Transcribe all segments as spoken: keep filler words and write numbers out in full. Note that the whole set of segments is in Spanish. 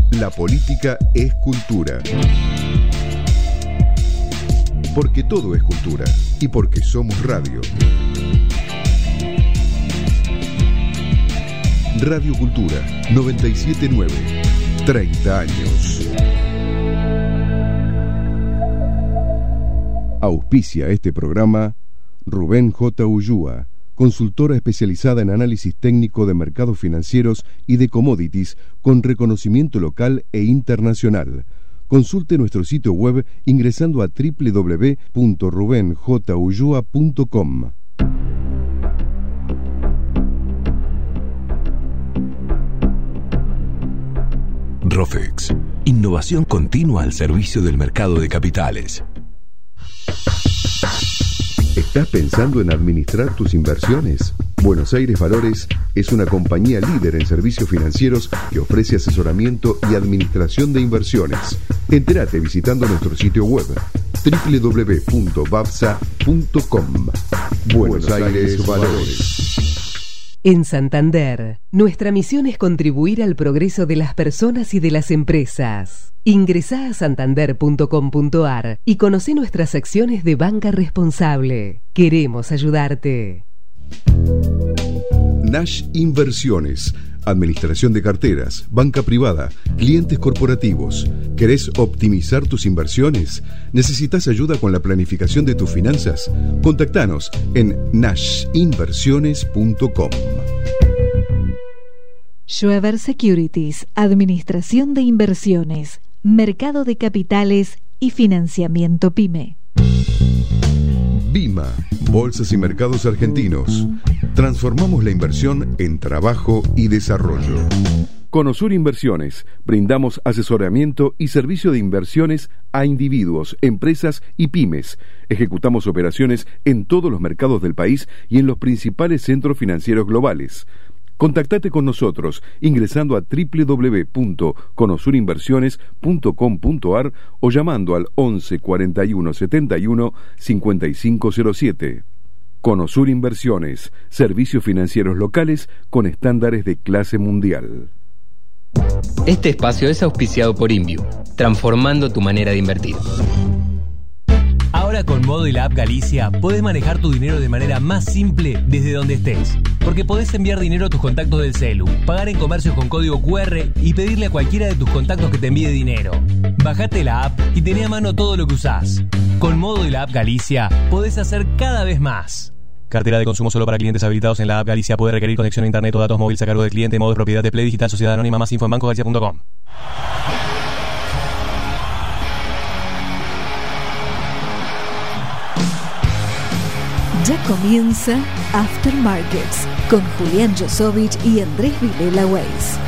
La política es cultura. Porque todo es cultura y porque somos radio. Radio Cultura noventa y siete punto nueve. treinta años. Auspicia este programa Rubén J. Ullúa, consultora especializada en análisis técnico de mercados financieros y de commodities con reconocimiento local e internacional. Consulte nuestro sitio web ingresando a doble u doble u doble u punto rubén j ullúa punto com. Rofex, innovación continua al servicio del mercado de capitales. ¿Estás pensando en administrar tus inversiones? Buenos Aires Valores es una compañía líder en servicios financieros que ofrece asesoramiento y administración de inversiones. Entérate visitando nuestro sitio web doble u doble u doble u punto babsa punto com. Buenos Aires Valores. En Santander, nuestra misión es contribuir al progreso de las personas y de las empresas. Ingresá a santander punto com punto ar y conoce nuestras acciones de banca responsable. Queremos ayudarte. Nash Inversiones, administración de carteras, banca privada, clientes corporativos. ¿Querés optimizar tus inversiones? ¿Necesitas ayuda con la planificación de tus finanzas? Contactanos en nash inversiones punto com. Schweber Securities, administración de inversiones, mercado de capitales y financiamiento PYME. Bima, Bolsas y Mercados Argentinos. Transformamos la inversión en trabajo y desarrollo. Conosur Inversiones. Brindamos asesoramiento y servicio de inversiones a individuos, empresas y pymes. Ejecutamos operaciones en todos los mercados del país y en los principales centros financieros globales. Contactate con nosotros ingresando a doble u doble u doble u punto conosur inversiones punto com punto ar o llamando al once cuarenta y uno setenta y uno cincuenta y cinco cero siete. Conosur Inversiones, servicios financieros locales con estándares de clase mundial. Este espacio es auspiciado por Inviu, transformando tu manera de invertir. Ahora con Modo y la app Galicia podés manejar tu dinero de manera más simple desde donde estés. Porque podés enviar dinero a tus contactos del celu, pagar en comercios con código cu erre y pedirle a cualquiera de tus contactos que te envíe dinero. Bajate la app y tené a mano todo lo que usás. Con Modo y la app Galicia podés hacer cada vez más. Cartera de consumo solo para clientes habilitados en la app Galicia. Puede requerir conexión a internet o datos móviles a cargo del cliente. Modo de propiedad de Play Digital Sociedad Anónima. Más info en banco galicia punto com. Ya comienza After Markets con Julián Josovich y Andrés Vilela Weiss.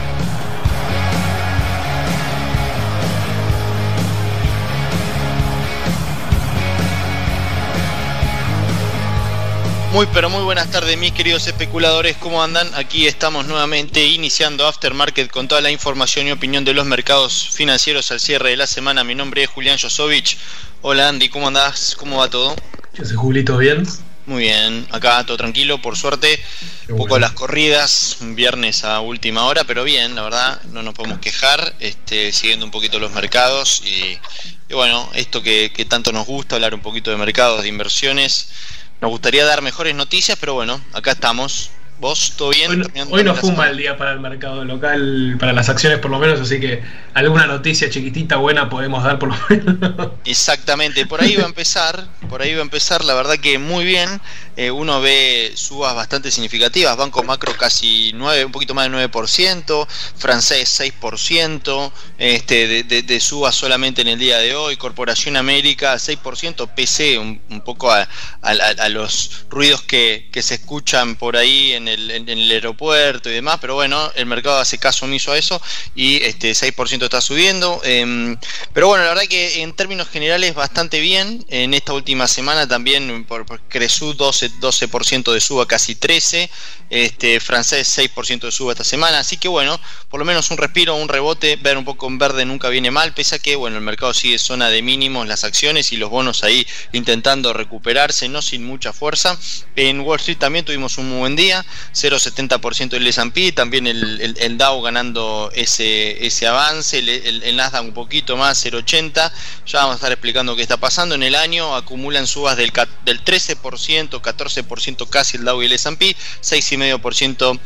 Muy pero muy buenas tardes mis queridos especuladores, ¿cómo andan? Aquí estamos nuevamente iniciando Aftermarket con toda la información y opinión de los mercados financieros al cierre de la semana. Mi nombre es Julián Josovich. Hola Andy, ¿cómo andás? ¿Cómo va todo? Yo soy Julito, ¿bien? Muy bien, acá todo tranquilo, por suerte. Qué un poco bueno. Las corridas, viernes a última hora, pero bien, la verdad, no nos podemos quejar, este, siguiendo un poquito los mercados y, y bueno, esto que, que tanto nos gusta, hablar un poquito de mercados, de inversiones. Nos gustaría dar mejores noticias, pero bueno, acá estamos. ¿Vos, todo bien? Hoy, hoy no fue un mal día para el mercado local, para las acciones por lo menos, así que alguna noticia chiquitita buena podemos dar por lo menos. Exactamente, por ahí va a empezar, por ahí va a empezar, la verdad que muy bien. Eh, uno ve subas bastante significativas, Banco Macro casi nueve, un poquito más de nueve por ciento, Francés seis por ciento, este, de, de, de subas solamente en el día de hoy, Corporación América seis por ciento, pese un, un poco a, a, a los ruidos que, que se escuchan por ahí en el, en el aeropuerto y demás, pero bueno, el mercado hace caso omiso a eso y este seis por ciento está subiendo, eh, pero bueno, la verdad que en términos generales bastante bien. En esta última semana también por, por Cresú doce doce por ciento de suba, casi trece por ciento. Este, francés seis por ciento de suba esta semana, así que bueno, por lo menos un respiro, un rebote, ver un poco en verde nunca viene mal, pese a que bueno, el mercado sigue zona de mínimos, las acciones y los bonos ahí intentando recuperarse, no sin mucha fuerza. En Wall Street también tuvimos un muy buen día, cero coma setenta por ciento del ese and pe, también el, el, el Dow ganando ese, ese avance, el, el, el Nasdaq un poquito más, cero coma ochenta, ya vamos a estar explicando qué está pasando. En el año acumulan subas del, del trece por ciento, catorce por ciento casi el Dow y el ese and pe, seis coma cinco por ciento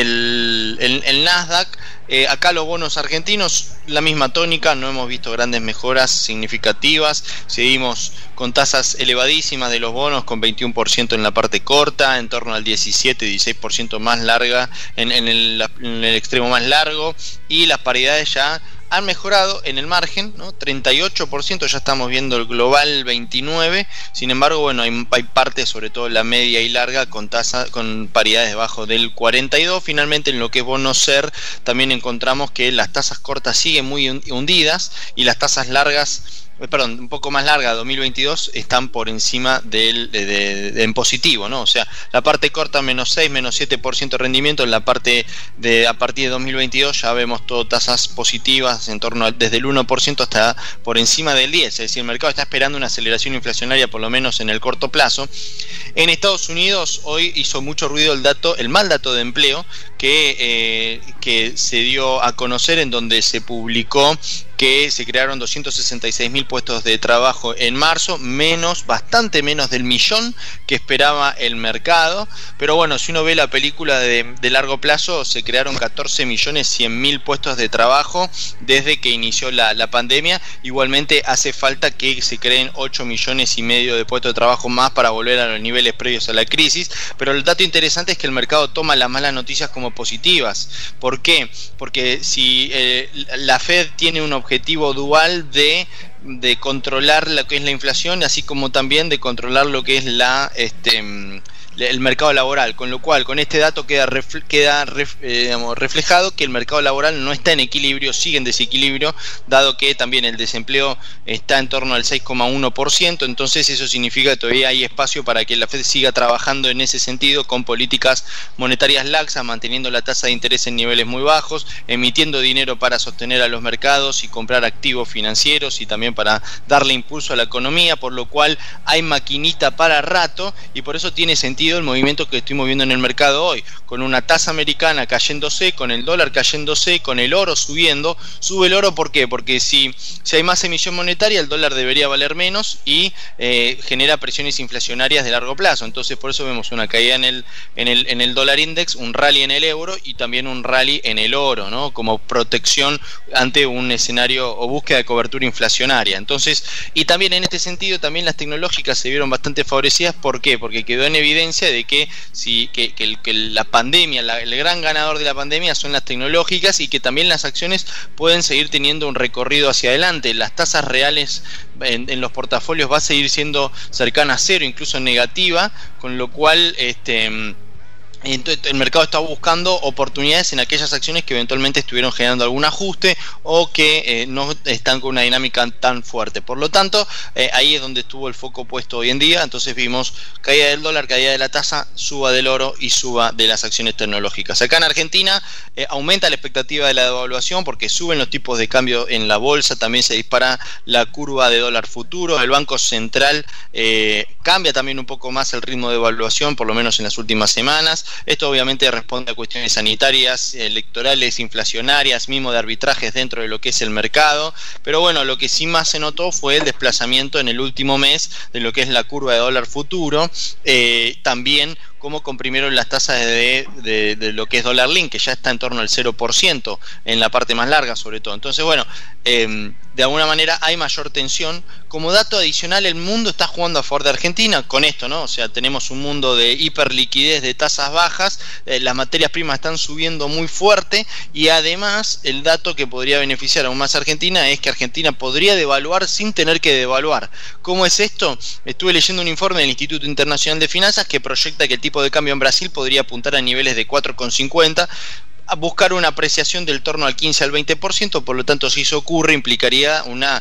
el, el, el Nasdaq. Eh, acá los bonos argentinos, la misma tónica, no hemos visto grandes mejoras significativas, seguimos con tasas elevadísimas de los bonos, con veintiuno por ciento en la parte corta, en torno al diecisiete, dieciséis por ciento más larga en, en, el, en el extremo más largo, y las paridades ya han mejorado en el margen, ¿no? treinta y ocho por ciento, ya estamos viendo el global veintinueve por ciento, sin embargo, bueno, hay, hay partes, sobre todo la media y larga, con tasa, con paridades debajo del cuarenta y dos por ciento. Finalmente, en lo que es bono ser, también encontramos que las tasas cortas siguen muy hundidas y las tasas largas, perdón, un poco más larga, dos mil veintidós, están por encima del de, de, de, en positivo, ¿no? O sea, la parte corta menos seis, menos siete por ciento de rendimiento, en la parte de a partir de dos mil veintidós ya vemos todo tasas positivas en torno a, desde el uno por ciento hasta por encima del diez por ciento, es decir, el mercado está esperando una aceleración inflacionaria por lo menos en el corto plazo. En Estados Unidos hoy hizo mucho ruido el dato, el mal dato de empleo que, eh, que se dio a conocer, en donde se publicó que se crearon doscientos sesenta y seis mil puestos de trabajo en marzo, menos, bastante menos del millón que esperaba el mercado. Pero bueno, si uno ve la película de, de largo plazo, se crearon catorce millones cien mil puestos de trabajo desde que inició la, la pandemia. Igualmente hace falta que se creen ocho millones y medio de puestos de trabajo más para volver a los niveles previos a la crisis. Pero el dato interesante es que el mercado toma las malas noticias como positivas. ¿Por qué? Porque si eh, la Fed tiene un objetivo dual de de controlar lo que es la inflación, así como también de controlar lo que es la este el mercado laboral, con lo cual con este dato queda, refle- queda ref- eh, digamos, reflejado que el mercado laboral no está en equilibrio, sigue en desequilibrio, dado que también el desempleo está en torno al seis coma uno por ciento. Entonces eso significa que todavía hay espacio para que la Fed siga trabajando en ese sentido, con políticas monetarias laxas, manteniendo la tasa de interés en niveles muy bajos, emitiendo dinero para sostener a los mercados y comprar activos financieros, y también para darle impulso a la economía, por lo cual hay maquinita para rato, y por eso tiene sentido el movimiento que estuvimos viendo en el mercado hoy, con una tasa americana cayéndose, con el dólar cayéndose, con el oro subiendo. Sube el oro, ¿por qué? Porque si, si hay más emisión monetaria, el dólar debería valer menos y eh, genera presiones inflacionarias de largo plazo. Entonces por eso vemos una caída en el, en el, en el dólar index, un rally en el euro y también un rally en el oro, ¿no? Como protección ante un escenario o búsqueda de cobertura inflacionaria. Entonces, y también en este sentido, también las tecnológicas se vieron bastante favorecidas. ¿Por qué? Porque quedó en evidencia de que, si, que, que, que la pandemia, la, el gran ganador de la pandemia son las tecnológicas, y que también las acciones pueden seguir teniendo un recorrido hacia adelante. Las tasas reales en, en los portafolios va a seguir siendo cercana a cero, incluso negativa, con lo cual este entonces el mercado está buscando oportunidades en aquellas acciones que eventualmente estuvieron generando algún ajuste o que eh, no están con una dinámica tan fuerte. Por lo tanto, eh, ahí es donde estuvo el foco puesto hoy en día. Entonces vimos caída del dólar, caída de la tasa, suba del oro y suba de las acciones tecnológicas. Acá en Argentina eh, aumenta la expectativa de la devaluación porque suben los tipos de cambio en la bolsa, también se dispara la curva de dólar futuro. El Banco Central eh, cambia también un poco más el ritmo de devaluación, por lo menos en las últimas semanas. Esto obviamente responde a cuestiones sanitarias, electorales, inflacionarias, mismo de arbitrajes dentro de lo que es el mercado. Pero bueno, lo que sí más se notó fue el desplazamiento en el último mes de lo que es la curva de dólar futuro. Eh, también cómo comprimieron las tasas de, de, de lo que es dólar link, que ya está en torno al cero por ciento en la parte más larga sobre todo. Entonces bueno, eh, de alguna manera hay mayor tensión. Como dato adicional, el mundo está jugando a favor de Argentina con esto, ¿no? O sea, tenemos un mundo de hiperliquidez, de tasas bajas, eh, las materias primas están subiendo muy fuerte, y además el dato que podría beneficiar aún más a Argentina es que Argentina podría devaluar sin tener que devaluar. ¿Cómo es esto? Estuve leyendo un informe del Instituto Internacional de Finanzas que proyecta que el tipo de cambio en Brasil podría apuntar a niveles de cuatro coma cincuenta, a buscar una apreciación del torno al quince al veinte por ciento. Por lo tanto, si eso ocurre, implicaría una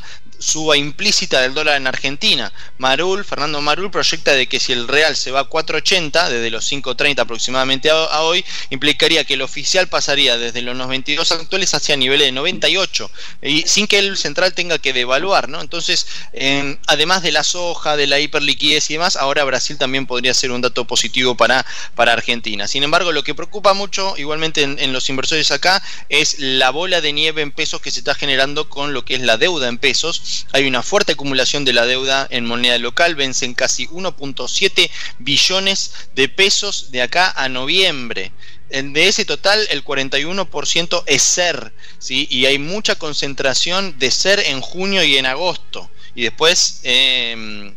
suba implícita del dólar en Argentina. Marul, Fernando Marul proyecta de que si el real se va a cuatro ochenta, desde los cinco treinta aproximadamente a, a hoy, implicaría que el oficial pasaría desde los noventa y dos actuales hacia niveles de noventa y ocho, y sin que el central tenga que devaluar, ¿no? Entonces, eh, además de la soja, de la hiperliquidez y demás, ahora Brasil también podría ser un dato positivo para, para Argentina. Sin embargo, lo que preocupa mucho, igualmente en, en los inversores acá, es la bola de nieve en pesos que se está generando con lo que es la deuda en pesos. Hay una fuerte acumulación de la deuda en moneda local, vencen casi uno punto siete billones de pesos de acá a noviembre. De ese total, el cuarenta y uno por ciento es S E R, ¿sí? Y hay mucha concentración de S E R en junio y en agosto. Y después, eh,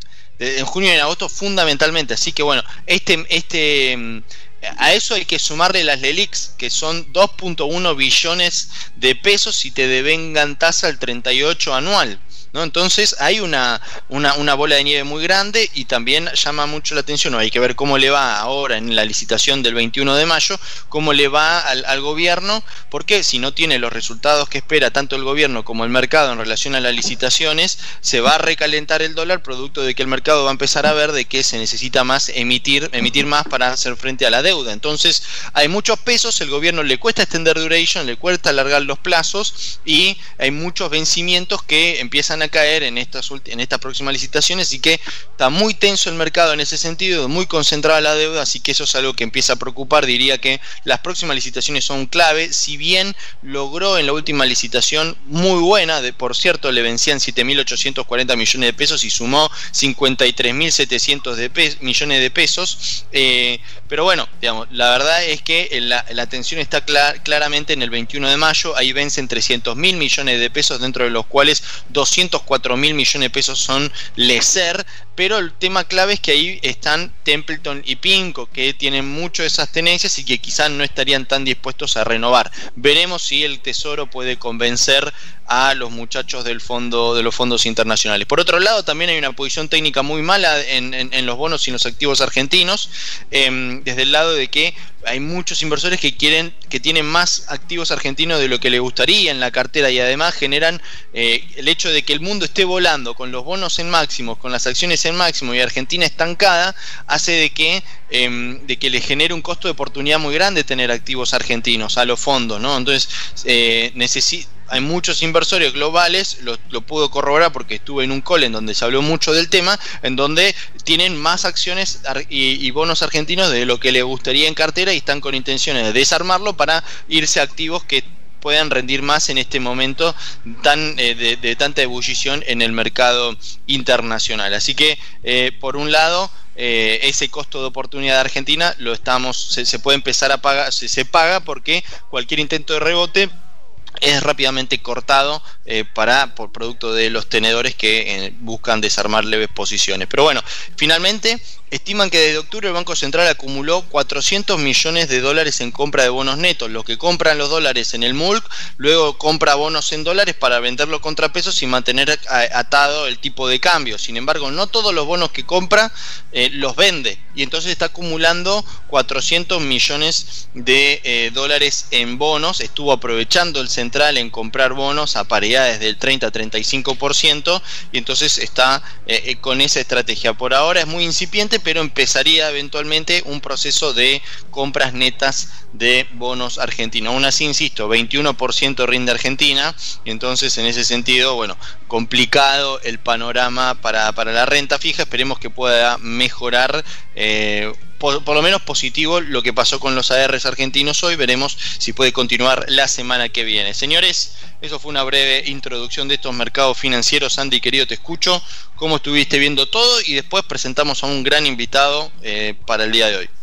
en junio y en agosto fundamentalmente. Así que bueno, este... este a eso hay que sumarle las LELIQs, que son dos punto uno billones de pesos si te devengan tasa el treinta y ocho anual, ¿no? Entonces hay una, una, una bola de nieve muy grande, y también llama mucho la atención, ¿no? Hay que ver cómo le va ahora en la licitación del veintiuno de mayo, cómo le va al, al gobierno, porque si no tiene los resultados que espera tanto el gobierno como el mercado en relación a las licitaciones, se va a recalentar el dólar, producto de que el mercado va a empezar a ver de que se necesita más emitir, emitir más para hacer frente a la deuda. Entonces hay muchos pesos, el gobierno le cuesta extender duration, le cuesta alargar los plazos, y hay muchos vencimientos que empiezan a caer en estas en estas próximas licitaciones, y que está muy tenso el mercado en ese sentido, muy concentrada la deuda, así que eso es algo que empieza a preocupar. Diría que las próximas licitaciones son clave. Si bien logró en la última licitación muy buena, de, por cierto, le vencían siete mil ochocientos cuarenta millones de pesos y sumó cincuenta y tres mil setecientos de pe- millones de pesos, eh, pero bueno, digamos, la verdad es que la, la tensión está clar, claramente en el veintiuno de mayo. Ahí vencen trescientos mil millones de pesos, dentro de los cuales doscientos cuatro mil millones de pesos son L E C E R, pero el tema clave es que ahí están Templeton y Pinco, que tienen mucho de esas tenencias y que quizás no estarían tan dispuestos a renovar. Veremos si el Tesoro puede convencer a los muchachos del fondo, de los fondos internacionales. Por otro lado, también hay una posición técnica muy mala en, en, en los bonos y en los activos argentinos, eh, desde el lado de que hay muchos inversores que quieren, que tienen más activos argentinos de lo que les gustaría en la cartera, y además generan eh, el hecho de que el mundo esté volando con los bonos en máximos, con las acciones en máximo, y Argentina estancada, hace de que eh, de que le genere un costo de oportunidad muy grande tener activos argentinos a los fondos, ¿no? Entonces eh, necesita hay muchos inversores globales, lo, lo puedo corroborar porque estuve en un call en donde se habló mucho del tema, en donde tienen más acciones y, y bonos argentinos de lo que les gustaría en cartera, y están con intenciones de desarmarlo para irse a activos que puedan rendir más en este momento tan eh, de, de tanta ebullición en el mercado internacional. Así que eh, por un lado, eh, ese costo de oportunidad de Argentina lo estamos se, se puede empezar a pagar, se, se paga, porque cualquier intento de rebote es rápidamente cortado eh, para por producto de los tenedores que eh, buscan desarmar leves posiciones. Pero bueno, finalmente estiman que desde octubre el Banco Central acumuló cuatrocientos millones de dólares en compra de bonos netos. Los que compran los dólares en el M U L C, luego compra bonos en dólares para venderlos contra pesos y mantener atado el tipo de cambio. Sin embargo, no todos los bonos que compra eh, los vende, y entonces está acumulando cuatrocientos millones de eh, dólares en bonos. Estuvo aprovechando el central en comprar bonos a paridades del treinta a treinta y cinco por ciento, y entonces está eh, con esa estrategia. Por ahora es muy incipiente, pero empezaría eventualmente un proceso de compras netas de bonos argentinos. Aún así, insisto, veintiuno por ciento rinde Argentina, y entonces en ese sentido, bueno, complicado el panorama para, para la renta fija. Esperemos que pueda mejorar, eh, por, por lo menos positivo, lo que pasó con los A Rs argentinos hoy. Veremos si puede continuar la semana que viene. Señores, eso fue una breve introducción de estos mercados financieros. Andy, querido, te escucho. ¿Cómo estuviste viendo todo? Y después presentamos a un gran invitado eh, para el día de hoy.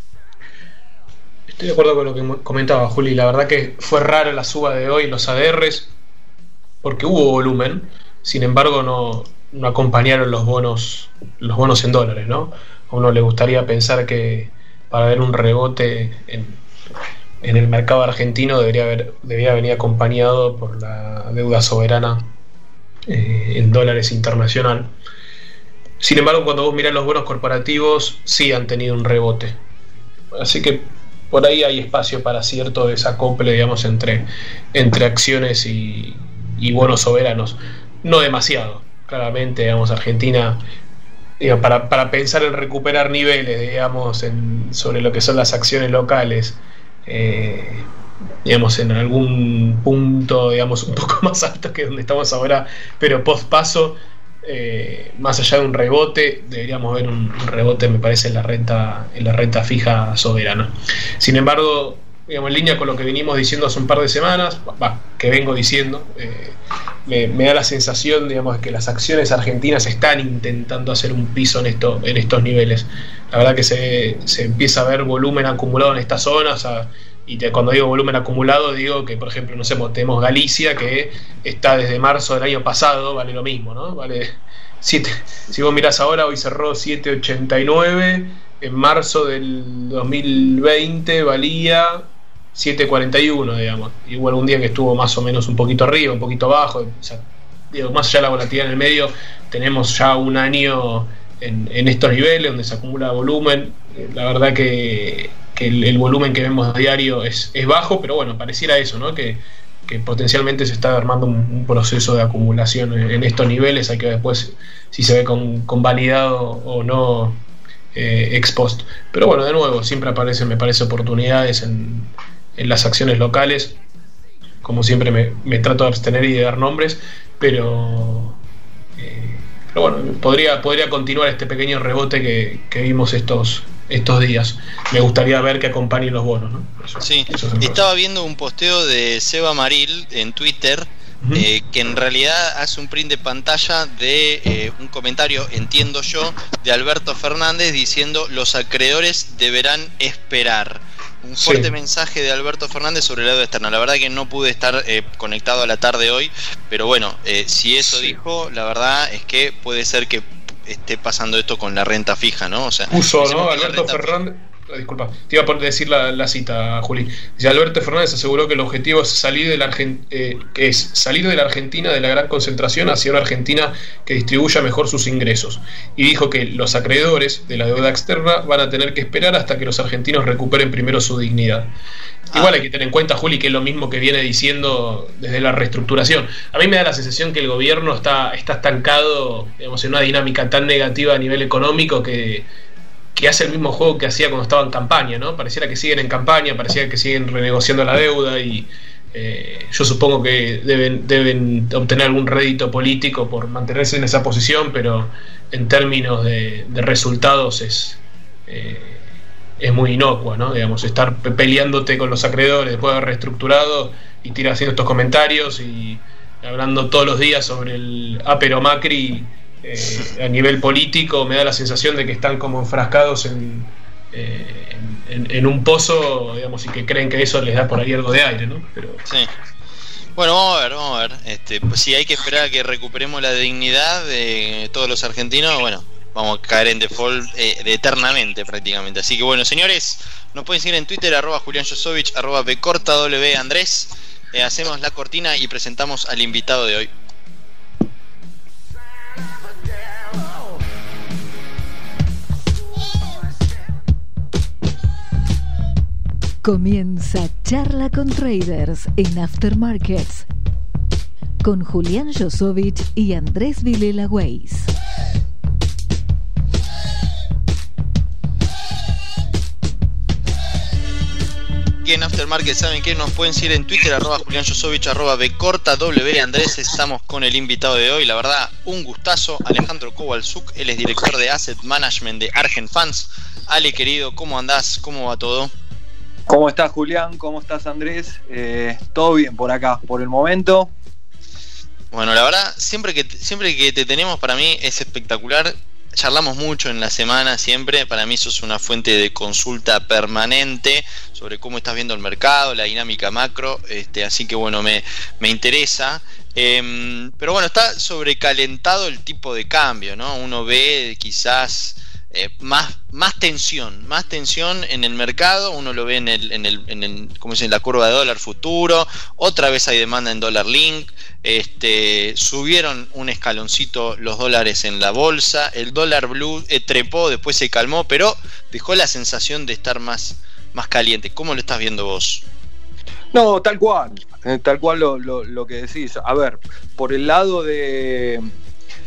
Estoy de acuerdo con lo que comentaba Juli. La verdad que fue rara la suba de hoy, los A D Rs, porque hubo volumen. Sin embargo, no, no acompañaron los bonos, los bonos en dólares, ¿no? A uno le gustaría pensar que para ver un rebote en, en el mercado argentino debería haber, debería venir acompañado por la deuda soberana eh, en dólares internacional. Sin embargo, cuando vos mirás los bonos corporativos, sí han tenido un rebote. Así que por ahí hay espacio para cierto desacople, digamos, entre, entre acciones y, y bonos soberanos. No demasiado. claramente, digamos, Argentina, digamos, para, para pensar en recuperar niveles, digamos, en, sobre lo que son las acciones locales, eh, digamos, en algún punto, digamos, un poco más alto que donde estamos ahora, pero post paso, eh, más allá de un rebote, deberíamos ver un, un rebote, me parece, en la renta, en la renta fija soberana. Sin embargo, digamos, en línea con lo que venimos diciendo hace un par de semanas, bah, que vengo diciendo, eh, me, me da la sensación, digamos, de que las acciones argentinas están intentando hacer un piso en, esto, en estos niveles. La verdad que se, se empieza a ver volumen acumulado en estas zonas, a, y te, cuando digo volumen acumulado, digo que, por ejemplo, no sé, tenemos Galicia, que está desde marzo del año pasado, vale lo mismo, ¿no? Vale siete, si vos mirás ahora, hoy cerró siete ochenta y nueve, en marzo del dos mil veinte valía siete cuarenta y uno, digamos. Y hubo algún día que estuvo más o menos un poquito arriba, un poquito abajo, o sea, digo, más allá de la volatilidad en el medio, tenemos ya un año en, en estos niveles donde se acumula volumen. La verdad que, que el, el volumen que vemos a diario es, es bajo, pero bueno, pareciera eso, ¿no? Que, que potencialmente se está armando un, un proceso de acumulación en, en estos niveles. Hay que ver después si se ve con, convalidado o no eh, ex post. Pero bueno, de nuevo, siempre aparecen, me parece, oportunidades en, en las acciones locales. Como siempre me, me trato de abstener y de dar nombres, pero... Eh, Pero bueno, podría, podría continuar este pequeño rebote que, que vimos estos, estos días. Me gustaría ver que acompañen los bonos, ¿no? Eso, sí, eso estaba viendo un posteo de Seba Maril en Twitter, uh-huh. eh, que en realidad hace un print de pantalla de eh, un comentario, entiendo yo, de Alberto Fernández diciendo: los acreedores deberán esperar. Un fuerte sí. mensaje de Alberto Fernández sobre el lado externo. La verdad que no pude estar eh, conectado a la tarde hoy, pero bueno, eh, si eso sí. dijo, la verdad es que puede ser que esté pasando esto con la renta fija, ¿no? O sea, puso, ¿no? Alberto Fernández. Disculpa, te iba a decir la, la cita, Juli. Dice: Alberto Fernández aseguró que el objetivo es salir de la Argent- eh, que es salir de la Argentina de la gran concentración hacia una Argentina que distribuya mejor sus ingresos. Y dijo que los acreedores de la deuda externa van a tener que esperar hasta que los argentinos recuperen primero su dignidad. Ah. Igual hay que tener en cuenta, Juli, que es lo mismo que viene diciendo desde la reestructuración. A mí me da la sensación que el gobierno está, está estancado, digamos, en una dinámica tan negativa a nivel económico que que hace el mismo juego que hacía cuando estaba en campaña, ¿no? Pareciera que siguen en campaña, pareciera que siguen renegociando la deuda y eh, yo supongo que deben, deben obtener algún rédito político por mantenerse en esa posición, pero en términos de, de resultados es, eh, es muy inocua, ¿no? Digamos, estar peleándote con los acreedores después de haber reestructurado y tirar haciendo estos comentarios y hablando todos los días sobre el ah, pero Macri. Eh, a nivel político me da la sensación de que están como enfrascados en, eh, en, en un pozo, digamos, y que creen que eso les da por ahí algo de aire, ¿no? Pero... sí. Bueno, vamos a ver, vamos a ver. Este, pues si hay que esperar a que recuperemos la dignidad de todos los argentinos, bueno, vamos a caer en default eh, de eternamente prácticamente. Así que bueno, señores, nos pueden seguir en Twitter, arroba Julián Josovich, arroba Bcorta W Andrés. Eh, hacemos la cortina y presentamos al invitado de hoy. Comienza Charla con Traders en Aftermarkets con Julián Josovich y Andrés Vilela Weiss. Y en Aftermarket, ¿saben qué? Nos pueden seguir en Twitter, arroba Julián Josovich, arroba Bcorta W Andrés. Estamos con el invitado de hoy, la verdad, un gustazo, Alejandro Kowalczuk. Él es director de Asset Management de Argent Funds. Ale, querido, ¿cómo andás? ¿Cómo va todo? ¿Cómo estás, Julián? ¿Cómo estás, Andrés? Eh, todo bien por acá, por el momento. Bueno, la verdad, siempre que, siempre que te tenemos, para mí es espectacular. Charlamos mucho en la semana, siempre. Para mí sos una fuente de consulta permanente sobre cómo estás viendo el mercado, la dinámica macro. Este, así que bueno, me, me interesa. Eh, pero bueno, está sobrecalentado el tipo de cambio, ¿no? Uno ve quizás... Eh, más, más tensión, más tensión en el mercado. Uno lo ve en el, en el, en el, ¿cómo dicen? La curva de dólar futuro. Otra vez hay demanda en dólar link. Este, subieron un escaloncito los dólares en la bolsa. El dólar blue eh, trepó, después se calmó, pero dejó la sensación de estar más, más caliente. ¿Cómo lo estás viendo vos? No, tal cual, tal cual lo, lo, lo que decís. A ver, por el lado de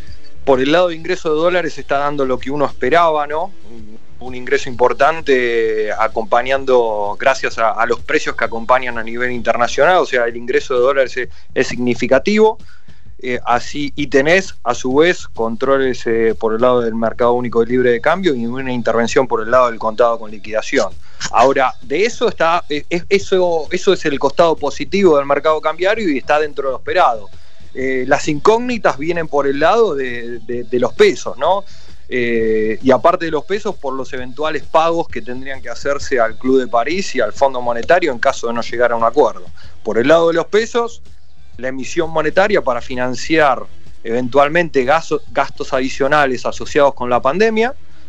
por el lado de ingreso de dólares se está dando lo que uno esperaba, ¿no? Un ingreso importante acompañando, gracias a, a los precios que acompañan a nivel internacional, o sea, el ingreso de dólares es, es significativo. Eh, así, y tenés a su vez controles eh, por el lado del mercado único y libre de cambio y una intervención por el lado del contado con liquidación. Ahora, de eso está, eh, eso, eso es el costado positivo del mercado cambiario y está dentro de lo esperado. Eh, las incógnitas vienen por el lado de, de, de los pesos, ¿no? Eh, y aparte de los pesos, por los eventuales pagos que tendrían que hacerse al Club de París y al Fondo Monetario en caso de no llegar a un acuerdo. Por el lado de los pesos, la emisión monetaria para financiar eventualmente gastos, gastos adicionales asociados con la pandemia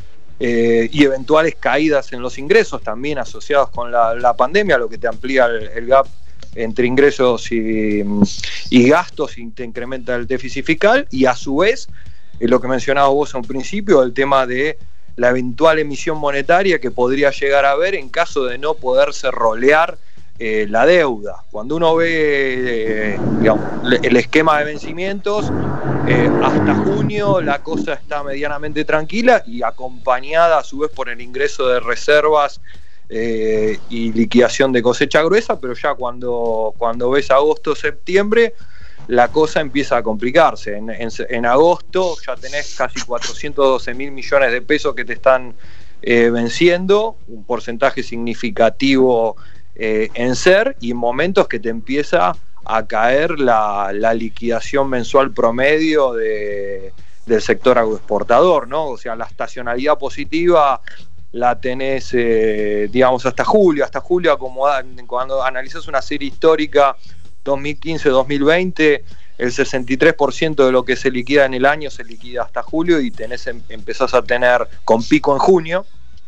eh, y eventuales caídas en los ingresos también asociados con la, la pandemia, lo que te amplía el, el gap entre ingresos y, y gastos y te incrementa el déficit fiscal, y a su vez, eh, lo que mencionabas vos a un principio, el tema de la eventual emisión monetaria que podría llegar a haber en caso de no poderse rolear Eh, la deuda. Cuando uno ve eh, digamos, el esquema de vencimientos, eh, hasta junio la cosa está medianamente tranquila y acompañada a su vez por el ingreso de reservas eh, y liquidación de cosecha gruesa, pero ya cuando, cuando ves agosto, septiembre, la cosa empieza a complicarse. En, en, en agosto ya tenés casi cuatrocientos doce mil millones de pesos que te están eh, venciendo, un porcentaje significativo Eh, en ser, y en momentos que te empieza a caer la, la liquidación mensual promedio de, del sector agroexportador, ¿no? O sea, la estacionalidad positiva la tenés, eh, digamos, hasta julio, hasta julio acomodada. Cuando analizas una serie histórica dos mil quince dos mil veinte, el sesenta y tres por ciento de lo que se liquida en el año se liquida hasta julio y tenés, empezás a tener con pico en junio.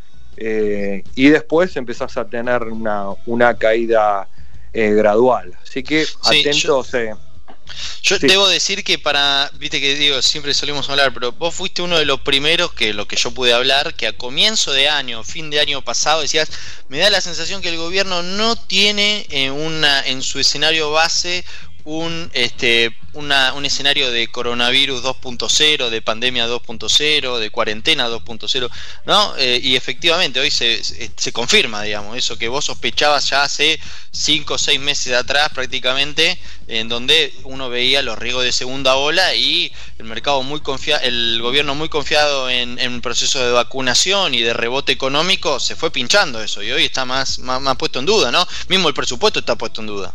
Eh, y después empezás a tener una, una caída eh, gradual. Así que sí, atentos. Yo, eh. yo sí. debo decir que para, viste que digo, siempre solemos hablar, pero vos fuiste uno de los primeros, que lo que yo pude hablar, que a comienzo de año, fin de año pasado, decías, me da la sensación que el gobierno no tiene eh, una en su escenario base un este una, un escenario de coronavirus dos punto cero, de pandemia dos punto cero, de cuarentena dos punto cero, ¿no? Eh, y efectivamente hoy se, se, se confirma, digamos, eso que vos sospechabas ya hace cinco o seis meses atrás prácticamente, en donde uno veía los riesgos de segunda ola y el mercado muy confiado, el gobierno muy confiado en, en procesos de vacunación y de rebote económico, se fue pinchando eso y hoy está más, más, más puesto en duda, ¿no? Mismo el presupuesto está puesto en duda.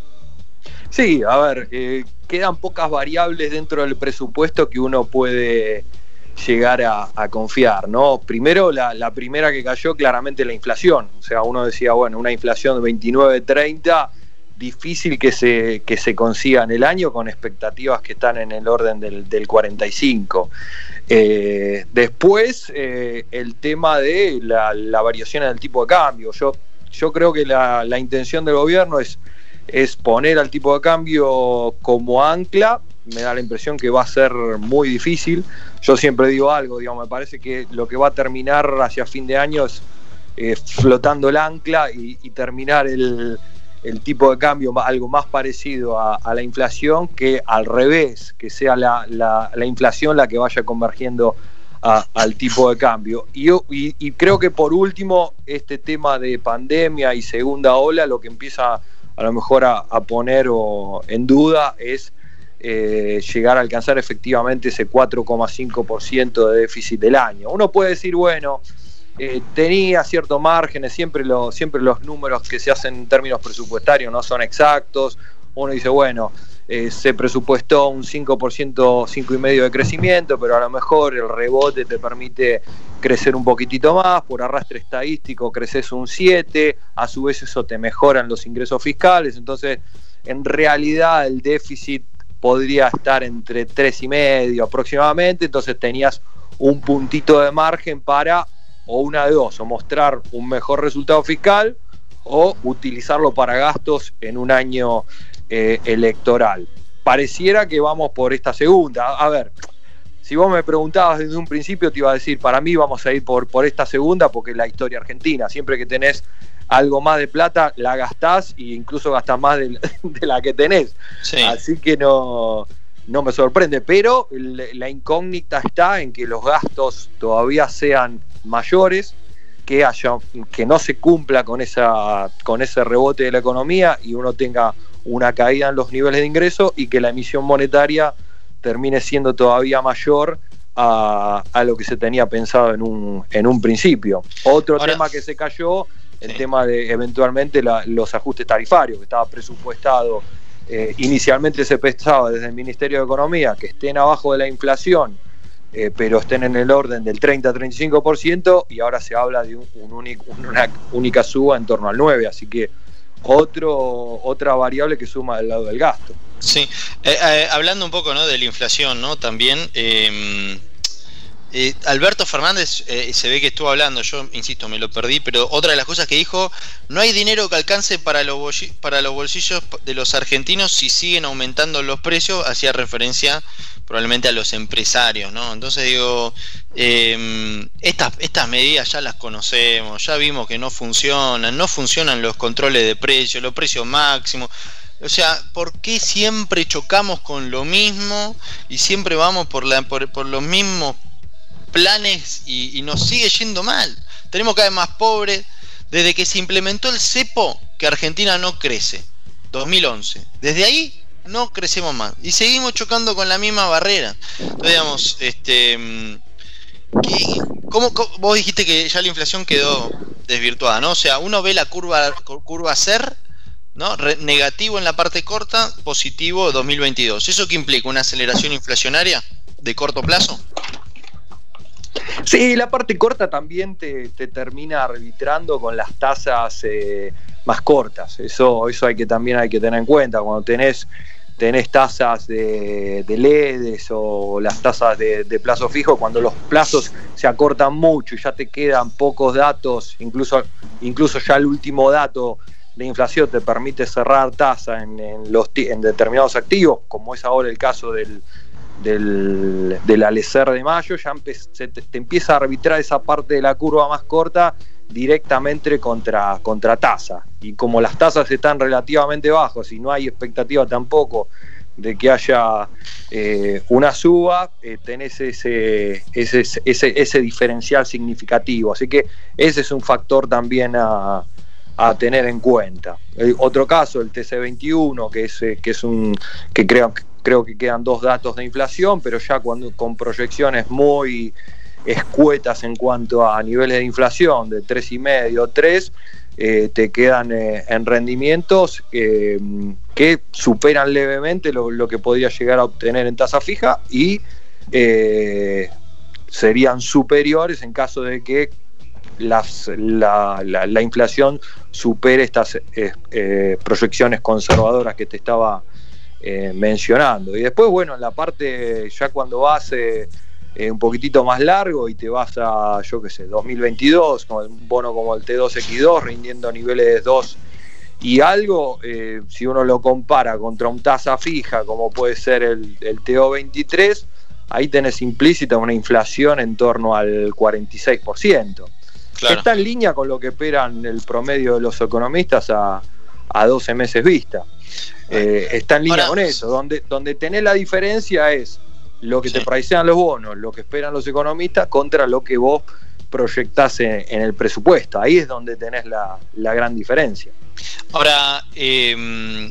Sí, a ver, eh, quedan pocas variables dentro del presupuesto que uno puede llegar a, a confiar, ¿no? Primero, la, la primera que cayó, claramente la inflación. O sea, uno decía, bueno, una inflación de veintinueve treinta, difícil que se, que se consiga en el año, con expectativas que están en el orden del, del cuarenta y cinco. Eh, después, eh, el tema de la, la variación en el tipo de cambio. Yo, yo creo que la, la intención del gobierno es es poner al tipo de cambio como ancla. Me da la impresión que va a ser muy difícil. Yo siempre digo algo, digamos, me parece que lo que va a terminar hacia fin de año es eh, flotando el ancla y, y terminar el, el tipo de cambio algo más parecido a, a la inflación, que al revés, que sea la, la, la inflación la que vaya convergiendo a, al tipo de cambio. Y, y, y creo que por último, este tema de pandemia y segunda ola, lo que empieza a lo mejor a, a poner o, en duda es eh, llegar a alcanzar efectivamente ese cuatro coma cinco por ciento de déficit del año. Uno puede decir, bueno, eh, tenía cierto margen, siempre, lo, siempre los números que se hacen en términos presupuestarios no son exactos. Uno dice, bueno, eh, se presupuestó un cinco por ciento, cinco coma cinco por ciento de crecimiento, pero a lo mejor el rebote te permite crecer un poquitito más, por arrastre estadístico creces un siete, a su vez eso te mejoran los ingresos fiscales, entonces en realidad el déficit podría estar entre tres y medio aproximadamente, entonces tenías un puntito de margen para, o una de dos, o mostrar un mejor resultado fiscal o utilizarlo para gastos en un año eh, electoral. Pareciera que vamos por esta segunda. A ver, si vos me preguntabas desde un principio, te iba a decir, para mí vamos a ir por, por esta segunda, porque es la historia argentina. Siempre que tenés algo más de plata, la gastás e incluso gastás más de, de la que tenés. Sí. Así que no, no me sorprende, pero la incógnita está en que los gastos todavía sean mayores, que haya, que no se cumpla con esa, con ese rebote de la economía y uno tenga una caída en los niveles de ingreso y que la emisión monetaria termine siendo todavía mayor a, a lo que se tenía pensado en un, en un principio. Otro Ahora, tema que se cayó, el sí. tema de eventualmente la, los ajustes tarifarios, que estaba presupuestado, eh, inicialmente se pensaba desde el Ministerio de Economía que estén abajo de la inflación, eh, pero estén en el orden del treinta a treinta y cinco por ciento, y ahora se habla de un, un único, una única suba en torno al nueve por ciento, así que otro, otra variable que suma del lado del gasto. Sí, eh, eh, hablando un poco, ¿no?, de la inflación, ¿no? También eh, eh, Alberto Fernández eh, se ve que estuvo hablando, yo insisto, me lo perdí, pero otra de las cosas que dijo: no hay dinero que alcance para los, bolsillos, para los bolsillos de los argentinos si siguen aumentando los precios. Hacía referencia probablemente a los empresarios, ¿no? Entonces digo, eh, estas, estas medidas ya las conocemos, ya vimos que no funcionan, no funcionan los controles de precios, los precios máximos. O sea, ¿por qué siempre chocamos con lo mismo y siempre vamos por, la, por, por los mismos planes y, y nos sigue yendo mal? Tenemos cada vez más pobres. Desde que se implementó el cepo, que Argentina no crece, dos mil once. Desde ahí no crecemos más y seguimos chocando con la misma barrera. Entonces, digamos, este, ¿qué, cómo, cómo, vos dijiste que ya la inflación quedó desvirtuada, ¿no? O sea, uno ve la curva, curva C E R, ¿no? Re, negativo en la parte corta, positivo dos mil veintidós. ¿Eso qué implica? ¿Una aceleración inflacionaria de corto plazo? Sí, la parte corta también te, te termina arbitrando con las tasas eh, más cortas. Eso, eso hay que también hay que tener en cuenta. Cuando tenés, tenés tasas de, de L E Ds o las tasas de, de plazo fijo, cuando los plazos se acortan mucho y ya te quedan pocos datos, incluso, incluso ya el último dato de inflación te permite cerrar tasa en, en, los, en determinados activos, como es ahora el caso del del, del Alecer de mayo, ya empe se te, te empieza a arbitrar esa parte de la curva más corta directamente contra, contra tasa, y como las tasas están relativamente bajas y no hay expectativa tampoco de que haya eh, una suba, eh, tenés ese, ese, ese, ese diferencial significativo, así que ese es un factor también a, a tener en cuenta. Eh, otro caso, el T C veintiuno, que es, eh, que es un que creo que Creo que quedan dos datos de inflación, pero ya cuando con proyecciones muy escuetas en cuanto a niveles de inflación de tres y medio, tres, eh, te quedan eh, en rendimientos eh, que superan levemente lo, lo que podría llegar a obtener en tasa fija y eh, serían superiores en caso de que las, la, la, la inflación supere estas eh, eh, proyecciones conservadoras que te estaba Eh, mencionando. Y después, bueno, en la parte ya cuando vas eh, eh, un poquitito más largo y te vas a, yo qué sé, dos mil veintidós, con un bono como el T dos equis dos rindiendo a niveles de dos y algo, eh, si uno lo compara contra un tasa fija como puede ser el, el T O veintitrés, ahí tenés implícita una inflación en torno al cuarenta y seis por ciento. Claro. Está en línea con lo que esperan el promedio de los economistas a, a doce meses vista. Eh, está en línea Ahora, con eso, donde, donde tenés la diferencia es lo que sí. te pricean los bonos, lo que esperan los economistas contra lo que vos proyectás en, en el presupuesto. Ahí es donde tenés la, la gran diferencia. Ahora, eh,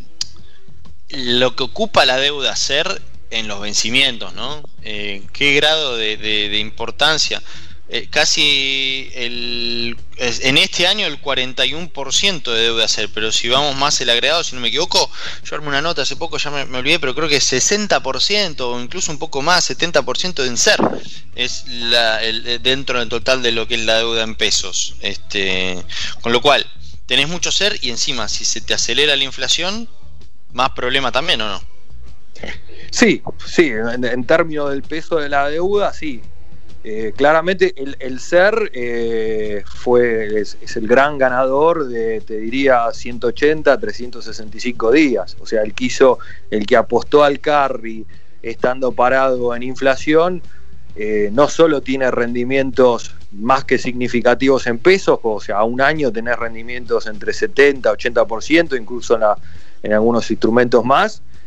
lo que ocupa la deuda C E R en los vencimientos, ¿no? Eh, ¿Qué grado de, de, de importancia? Eh, casi el, en este año el cuarenta y uno por ciento de deuda C E R, pero si vamos más el agregado, si no me equivoco, yo armé una nota hace poco, ya me, me olvidé, pero creo que sesenta por ciento o incluso un poco más, setenta por ciento en C E R es la, el, dentro del total de lo que es la deuda en pesos. Este, con lo cual, tenés mucho C E R y encima, si se te acelera la inflación, más problema también, ¿o no? Sí, sí, en, en términos del peso de la deuda, sí. Eh, claramente el, el C E R eh, fue, es, es el gran ganador de, te diría, ciento ochenta a trescientos sesenta y cinco días. O sea, el que hizo, el que apostó al carry estando parado en inflación, eh, no solo tiene rendimientos más que significativos en pesos, o sea, a un año tenés rendimientos entre setenta, ochenta por ciento, incluso en, la, en algunos instrumentos más,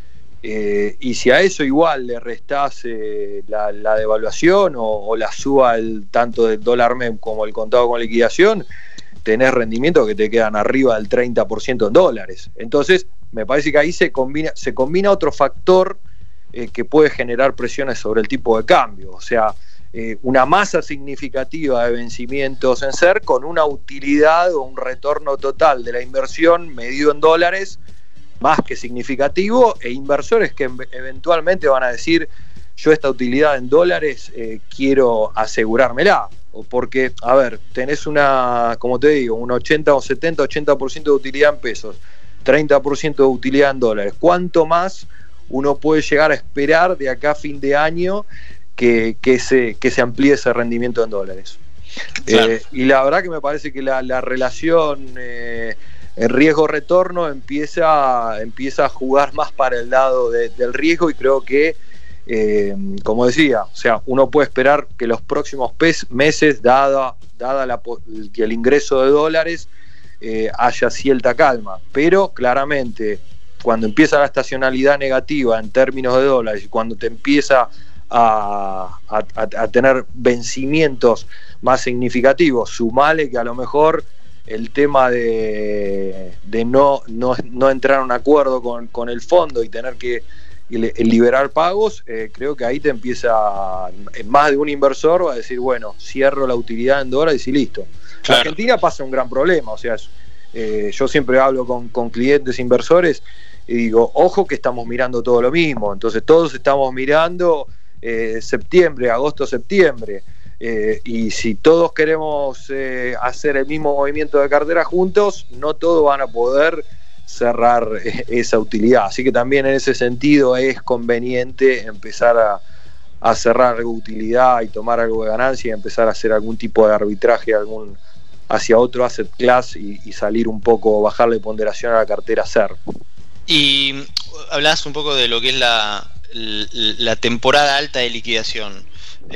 Eh, y si a eso igual le restás eh, la, la devaluación o, o la suba el, tanto del dólar M E P como el contado con liquidación, tenés rendimientos que te quedan arriba del treinta por ciento en dólares. Entonces, me parece que ahí se combina, se combina otro factor eh, que puede generar presiones sobre el tipo de cambio. O sea, eh, una masa significativa de vencimientos en S E R con una utilidad o un retorno total de la inversión medido en dólares más que significativo, e inversores que eventualmente van a decir, yo esta utilidad en dólares eh, quiero asegurármela, porque, a ver, tenés una, como te digo, un ochenta o setenta, ochenta por ciento de utilidad en pesos, treinta por ciento de utilidad en dólares. ¿Cuánto más uno puede llegar a esperar de acá a fin de año que, que, se, que se amplíe ese rendimiento en dólares? Claro. Eh, y la verdad que me parece que la, la relación... Eh, el riesgo-retorno empieza, empieza a jugar más para el lado de, del riesgo, y creo que, eh, como decía, o sea, uno puede esperar que los próximos pes, meses, dada, dada la, que el ingreso de dólares, eh, haya cierta calma, pero claramente cuando empieza la estacionalidad negativa en términos de dólares y cuando te empieza a, a, a tener vencimientos más significativos, sumale que a lo mejor el tema de, de no, no, no entrar a un acuerdo con, con el fondo y tener que liberar pagos, eh, creo que ahí te empieza, más de un inversor va a decir, bueno, cierro la utilidad en dólares y listo. Claro. En Argentina pasa un gran problema, o sea, eh, yo siempre hablo con, con clientes inversores y digo, ojo que estamos mirando todo lo mismo, entonces todos estamos mirando eh, septiembre, agosto, septiembre. Eh, y si todos queremos eh, hacer el mismo movimiento de cartera juntos, no todos van a poder cerrar eh, esa utilidad, así que también en ese sentido es conveniente empezar a, a cerrar algo de utilidad y tomar algo de ganancia y empezar a hacer algún tipo de arbitraje algún, hacia otro asset class y, y salir un poco, bajarle ponderación a la cartera S E R. Y hablabas un poco de lo que es la, la temporada alta de liquidación.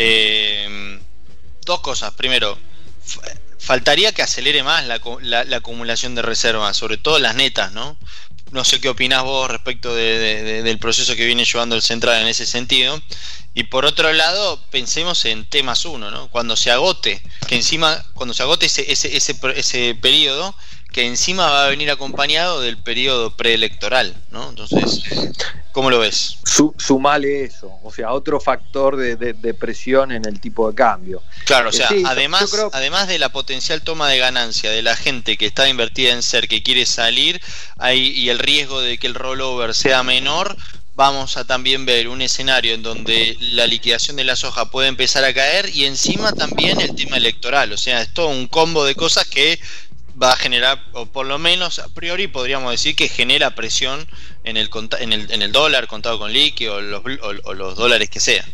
eh, Dos cosas. Primero, faltaría que acelere más la, la, la acumulación de reservas, sobre todo las netas, ¿no? No sé qué opinás vos respecto de, de, de, del proceso que viene llevando el Central en ese sentido. Y por otro lado, pensemos en T más uno, ¿no? Cuando se agote, que encima, cuando se agote ese, ese, ese, ese periodo, que encima va a venir acompañado del periodo preelectoral, ¿no? Entonces, ¿cómo lo ves? Su, sumale eso, o sea, otro factor de, de, de presión en el tipo de cambio. Claro, o sea, sí, además, yo creo... además de la potencial toma de ganancia de la gente que está invertida en S E R, que quiere salir, hay, y el riesgo de que el rollover sea menor, vamos a también ver un escenario en donde la liquidación de la soja puede empezar a caer, y encima también el tema electoral. O sea, es todo un combo de cosas que va a generar, o por lo menos a priori podríamos decir que genera presión en el en el, en el dólar contado con liqui o los, o, o los dólares que sea.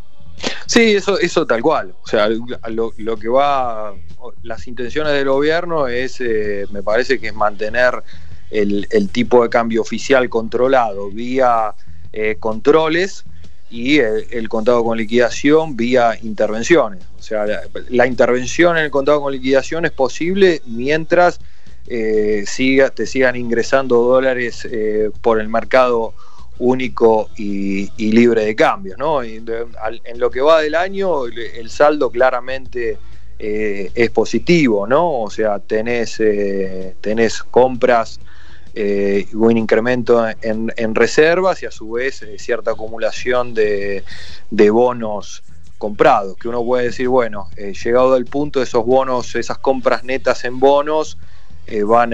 Sí, eso, eso tal cual. O sea, lo, lo que va, las intenciones del gobierno es, eh, me parece que es mantener el, el tipo de cambio oficial controlado vía eh, controles, y el, el contado con liquidación vía intervenciones. O sea, la, la intervención en el contado con liquidación es posible mientras eh, siga, te sigan ingresando dólares eh, por el mercado único y, y libre de cambios, ¿no? Y de, al, en lo que va del año, el, el saldo claramente eh, es positivo, ¿no? O sea, tenés, eh, tenés compras, Eh, un incremento en, en reservas y a su vez eh, cierta acumulación de, de bonos comprados, que uno puede decir, bueno, eh, llegado al punto, esos bonos, esas compras netas en bonos eh, van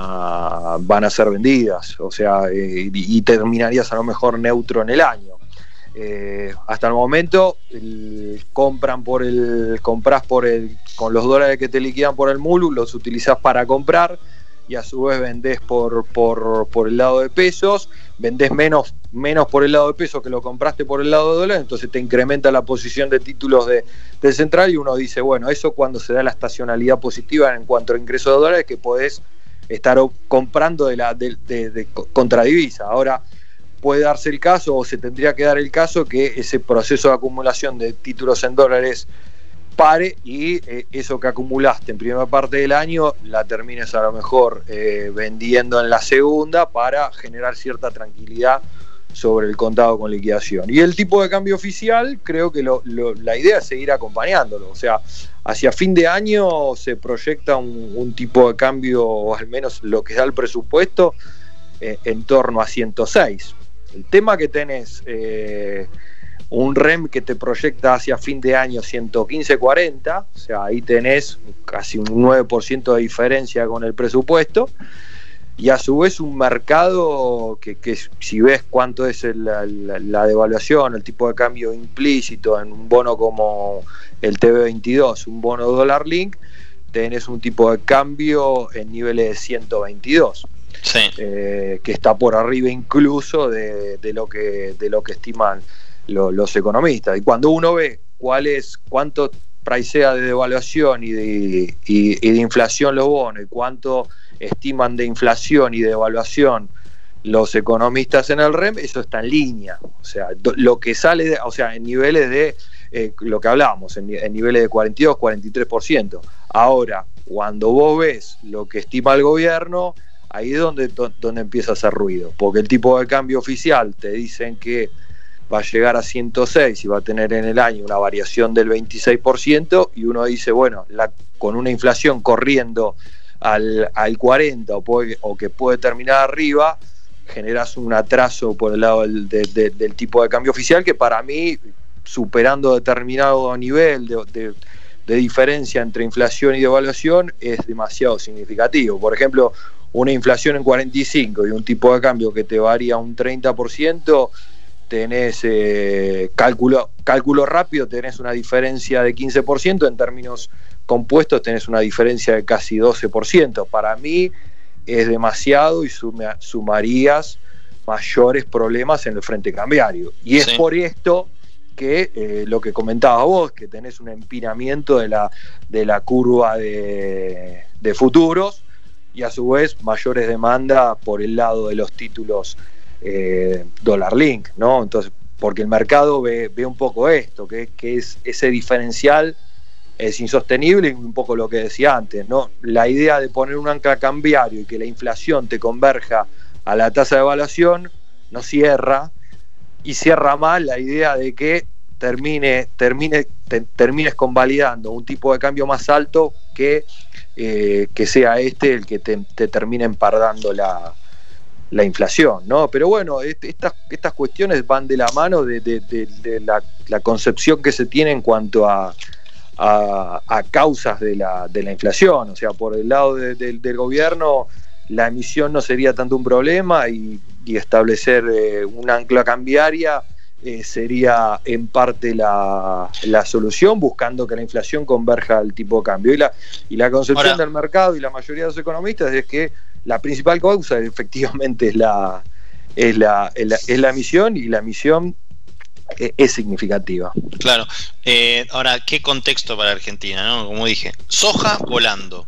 a van a ser vendidas, o sea, eh, y, y terminarías a lo mejor neutro en el año. Eh, hasta el momento el, compran por el compras por el con los dólares que te liquidan por el M U L U, los utilizás para comprar, y a su vez vendés por, por, por el lado de pesos, vendés menos, menos por el lado de pesos que lo compraste por el lado de dólares, entonces te incrementa la posición de títulos de, de Central, y uno dice, bueno, eso cuando se da la estacionalidad positiva en cuanto a ingreso de dólares, que podés estar comprando de la de, de, de contradivisa. Ahora, puede darse el caso, o se tendría que dar el caso, que ese proceso de acumulación de títulos en dólares pare, y eh, eso que acumulaste en primera parte del año la termines a lo mejor eh, vendiendo en la segunda para generar cierta tranquilidad sobre el contado con liquidación. Y el tipo de cambio oficial, creo que lo, lo, la idea es seguir acompañándolo. O sea, hacia fin de año se proyecta un, un tipo de cambio, o al menos lo que da el presupuesto, eh, en torno a ciento seis. El tema que tenés eh, un R E M que te proyecta hacia fin de año ciento quince cuarenta, o sea, ahí tenés casi un nueve por ciento de diferencia con el presupuesto. Y a su vez un mercado que, que si ves cuánto es el, la, la devaluación, el tipo de cambio implícito en un bono como el T B veintidós, un bono dólar link, tenés un tipo de cambio en niveles de ciento veintidós, sí. eh, que está por arriba incluso de, de lo que de lo que estiman lo, los economistas. Y cuando uno ve cuál es cuánto pricea de devaluación y de, y, y de inflación los bonos y cuánto estiman de inflación y de devaluación los economistas en el R E M, eso está en línea. O sea, lo que sale, de, o sea, en niveles de, eh, lo que hablábamos, en, en niveles de cuarenta y dos, cuarenta y tres por ciento. Ahora, cuando vos ves lo que estima el gobierno, ahí es donde, donde empieza a hacer ruido, porque el tipo de cambio oficial te dicen que va a llegar a ciento seis y va a tener en el año una variación del veintiséis por ciento, y uno dice, bueno, la, con una inflación corriendo al, al cuarenta o, puede, o que puede terminar arriba, generas un atraso por el lado del, de, de, del tipo de cambio oficial, que para mí, superando determinado nivel de, de, de diferencia entre inflación y devaluación, es demasiado significativo. Por ejemplo, una inflación en cuarenta y cinco y un tipo de cambio que te varía un treinta por ciento, tenés eh, cálculo, cálculo rápido, tenés una diferencia de quince por ciento, en términos compuestos tenés una diferencia de casi doce por ciento. Para mí es demasiado y suma, sumarías mayores problemas en el frente cambiario. Y es sí. por esto que eh, lo que comentabas vos, que tenés un empinamiento de la, de la curva de, de futuros, y a su vez mayores demandas por el lado de los títulos eh, dólar link, ¿no? Entonces, porque el mercado ve, ve un poco esto, que, que es ese diferencial es insostenible, y un poco lo que decía antes, ¿no? La idea de poner un ancla cambiario y que la inflación te converja a la tasa de evaluación no cierra, y cierra mal la idea de que termine, termine, te, termines convalidando un tipo de cambio más alto que, eh, que sea este el que te, te termine empardando la, la inflación, ¿no? Pero bueno, este, estas, estas cuestiones van de la mano de, de, de, de la, la concepción que se tiene en cuanto a A, a causas de la, de la inflación. O sea, por el lado de, de, del gobierno, la emisión no sería tanto un problema, y, y establecer eh, una ancla cambiaria eh, sería en parte la, la solución, buscando que la inflación converja al tipo de cambio. Y la, y la concepción Ahora, del mercado y la mayoría de los economistas es que la principal causa efectivamente es la, es la, es la, es la emisión, y la emisión es significativa. Claro. Eh, ahora, ¿qué contexto para Argentina, ¿no? Como dije, soja volando,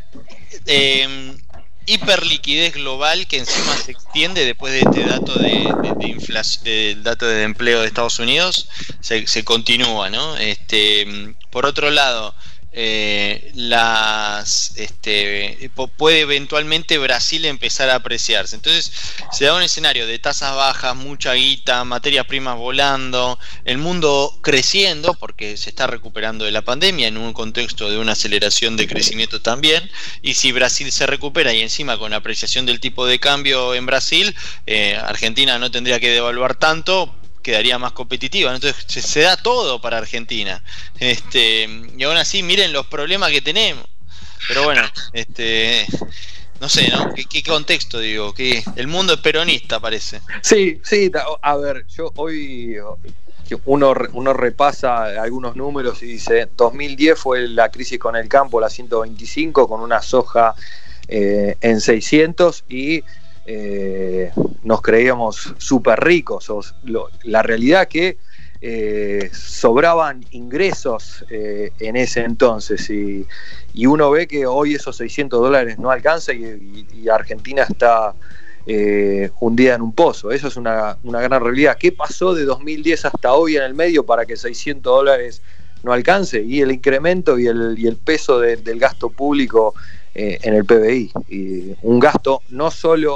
eh, hiperliquidez global que encima se extiende después de este dato de, de, de inflación, del dato de empleo de Estados Unidos, se, se continúa, ¿no? Este, por otro lado, Eh, las este, puede eventualmente Brasil empezar a apreciarse. Entonces se da un escenario de tasas bajas, mucha guita, materias primas volando, el mundo creciendo porque se está recuperando de la pandemia en un contexto de una aceleración de crecimiento también. Y si Brasil se recupera, y encima con la apreciación del tipo de cambio en Brasil, eh, Argentina no tendría que devaluar tanto, quedaría más competitiva. Entonces se, se da todo para Argentina, este, y aún así miren los problemas que tenemos. Pero bueno, este, no sé, ¿no? ¿Qué, qué contexto digo? Que el mundo es peronista, parece. Sí, sí, a ver, yo hoy uno, uno repasa algunos números y dice, dos mil diez fue la crisis con el campo, la ciento veinticinco, con una soja eh, en seiscientos, y Eh, nos creíamos súper ricos. O, lo, la realidad que eh, sobraban ingresos eh, en ese entonces, y, y uno ve que hoy esos seiscientos dólares no alcanza, y, y, y Argentina está eh, hundida en un pozo. Eso es una, una gran realidad. ¿Qué pasó de dos mil diez hasta hoy en el medio para que seiscientos dólares no alcance? Y el incremento y el, y el peso de, del gasto público Eh, en el P B I, y un gasto no solo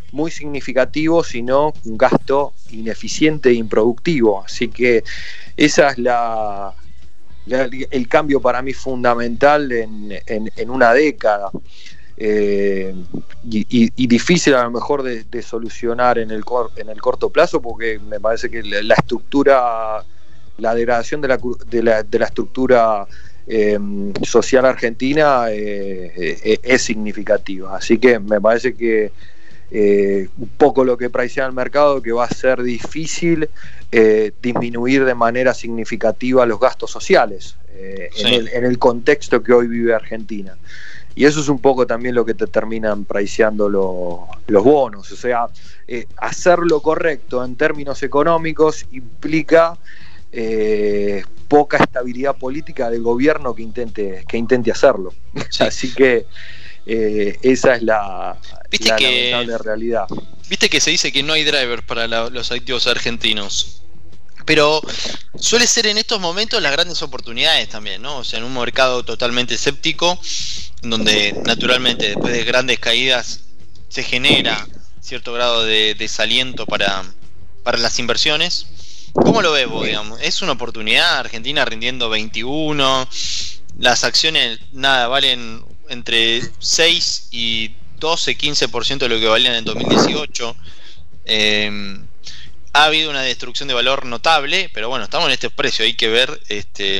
muy significativo, sino un gasto ineficiente e improductivo. Así que esa es la, la el cambio para mí fundamental en, en, en una década. Eh, y, y, y difícil a lo mejor de, de solucionar en el, cor, en el corto plazo, porque me parece que la, la estructura, la degradación de la, de la, de la estructura eh, social argentina eh, eh, es significativa. Así que me parece que eh, un poco lo que pricea el mercado, que va a ser difícil eh, disminuir de manera significativa los gastos sociales eh, sí. en, el, en el contexto que hoy vive Argentina. Y eso es un poco también lo que te terminan priceando lo, los bonos. O sea, eh, hacer lo correcto en términos económicos implica eh, poca estabilidad política del gobierno que intente, que intente hacerlo. Sí. Así que eh, esa es la, ¿Viste la que, lamentable realidad. Viste que se dice que no hay driver para la, los activos argentinos. Pero suele ser en estos momentos las grandes oportunidades también, ¿no? O sea, en un mercado totalmente escéptico, donde naturalmente después de grandes caídas se genera cierto grado de desaliento para, para las inversiones. ¿Cómo lo ves vos, digamos? ¿Es una oportunidad? Argentina rindiendo veintiuno, las acciones nada valen entre seis y doce, quince por ciento de lo que valían en dos mil dieciocho. Eh, ha habido una destrucción de valor notable, pero bueno, estamos en este precio, hay que ver este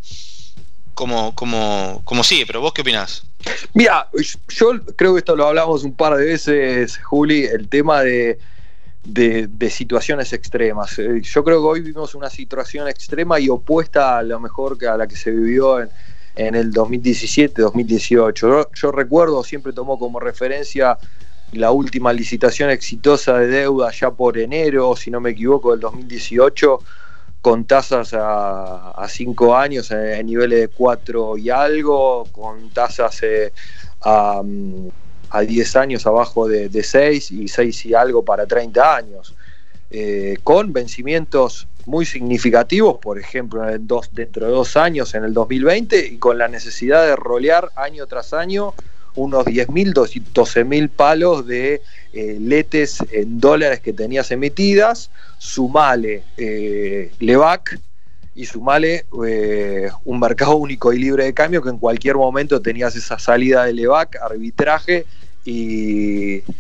cómo, cómo, cómo sigue. Pero vos, ¿qué opinás? Mira, yo creo que esto lo hablamos un par de veces, Juli, el tema de, de, de situaciones extremas. Yo creo que hoy vivimos una situación extrema y opuesta a lo mejor que a la que se vivió en, en el dos mil diecisiete, dos mil dieciocho. Yo, yo recuerdo, siempre tomo como referencia la última licitación exitosa de deuda ya por enero, si no me equivoco, del dos mil dieciocho, con tasas a, a cinco años en, en niveles de cuatro y algo, con tasas eh, a, a diez años abajo de, de seis y seis y algo para treinta años, eh, con vencimientos muy significativos, por ejemplo, en dos, dentro de dos años, en el dos mil veinte, y con la necesidad de rolear año tras año unos diez mil, doce mil palos de eh, letes en dólares que tenías emitidas, sumale eh, LEVAC y sumale eh, un mercado único y libre de cambio, que en cualquier momento tenías esa salida de LEVAC, arbitraje y, y,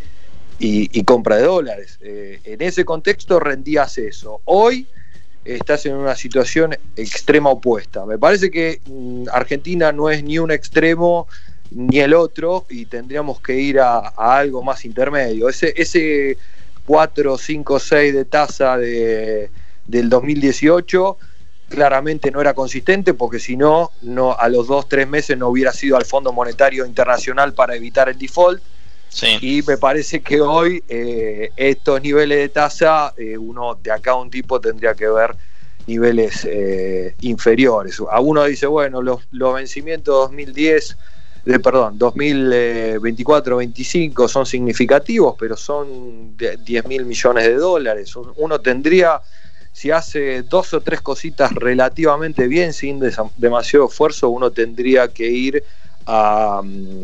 y compra de dólares. Eh, en ese contexto rendías eso. Hoy estás en una situación extrema opuesta. Me parece que mmm, Argentina no es ni un extremo ni el otro, y tendríamos que ir a, a algo más intermedio. Ese, ese cuatro, cinco, seis de tasa de, del dos mil dieciocho claramente no era consistente, porque si no, no a los dos, tres meses no hubiera sido al Fondo Monetario Internacional para evitar el default. Sí. Y me parece que hoy eh, estos niveles de tasa, eh, uno de acá a un tipo tendría que ver niveles eh, inferiores. A uno dice, bueno, los, los vencimientos dos mil diez De, perdón, dos mil veinticuatro veinticinco son significativos, pero son diez mil millones de dólares. Uno tendría, si hace dos o tres cositas relativamente bien, sin demasiado esfuerzo, uno tendría que ir a,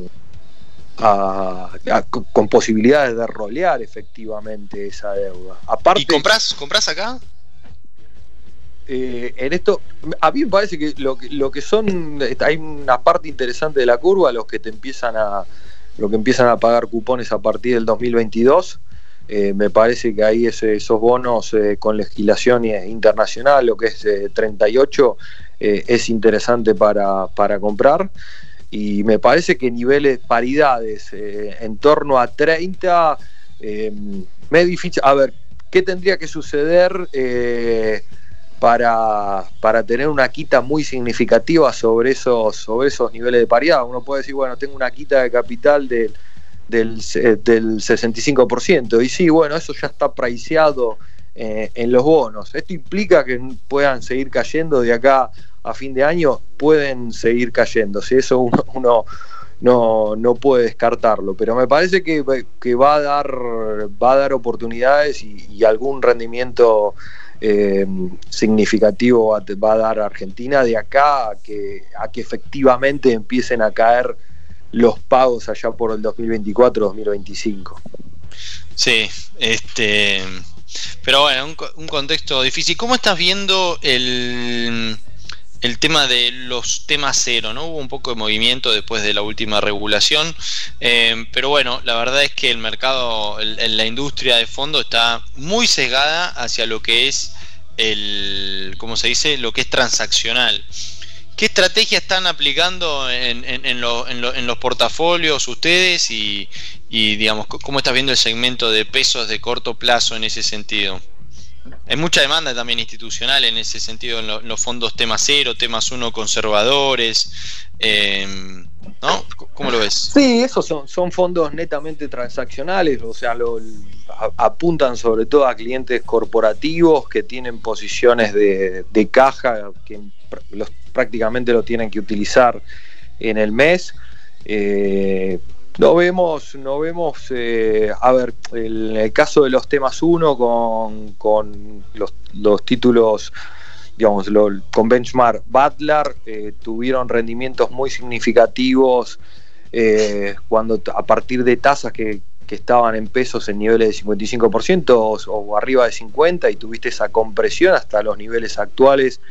a, a con posibilidades de rolear efectivamente esa deuda. Aparte, ¿y compras, compras acá? Eh, en esto, a mí me parece que lo, que lo que son, hay una parte interesante de la curva, los que te empiezan a, lo que empiezan a pagar cupones a partir del dos mil veintidós. Eh, me parece que ahí ese, esos bonos eh, con legislación internacional, lo que es eh, treinta y ocho, eh, es interesante para, para comprar. Y me parece que niveles paridades eh, en torno a treinta, eh, me es difícil. A ver, ¿qué tendría que suceder Eh, Para, para tener una quita muy significativa sobre esos, sobre esos niveles de paridad? Uno puede decir, bueno, tengo una quita de capital del, del, del sesenta y cinco por ciento, y sí, bueno, eso ya está priceado eh, en los bonos. Esto implica que puedan seguir cayendo de acá a fin de año, pueden seguir cayendo, si eso uno, uno no, no puede descartarlo, pero me parece que, que va a dar, va a dar oportunidades y, y algún rendimiento Eh, significativo va, va a dar a Argentina de acá a que, a que efectivamente empiecen a caer los pagos allá por el dos mil veinticuatro dos mil veinticinco. Sí, este, pero bueno, un, un contexto difícil. ¿Cómo estás viendo el, el tema de los temas cero, ¿no? Hubo un poco de movimiento después de la última regulación, eh, pero bueno, la verdad es que el mercado, el, el, la industria de fondo está muy sesgada hacia lo que es el, ¿cómo se dice? Lo que es transaccional. ¿Qué estrategia están aplicando en, en, en, lo, en, lo, en los portafolios ustedes y, y, digamos, cómo estás viendo el segmento de pesos de corto plazo en ese sentido? Hay mucha demanda también institucional en ese sentido, en, lo, en los fondos tema cero, temas uno conservadores, eh, ¿no? ¿Cómo lo ves? Sí, esos son, son fondos netamente transaccionales, o sea, lo, a, apuntan sobre todo a clientes corporativos que tienen posiciones de, de caja que los prácticamente lo tienen que utilizar en el mes. Eh, no vemos, no vemos eh, a ver, el, el caso de los temas uno con, con los, los títulos, digamos, lo, con benchmark Butler, eh, tuvieron rendimientos muy significativos eh, cuando a partir de tasas que, que estaban en pesos en niveles de cincuenta y cinco por ciento o, o arriba de cincuenta, y tuviste esa compresión hasta los niveles actuales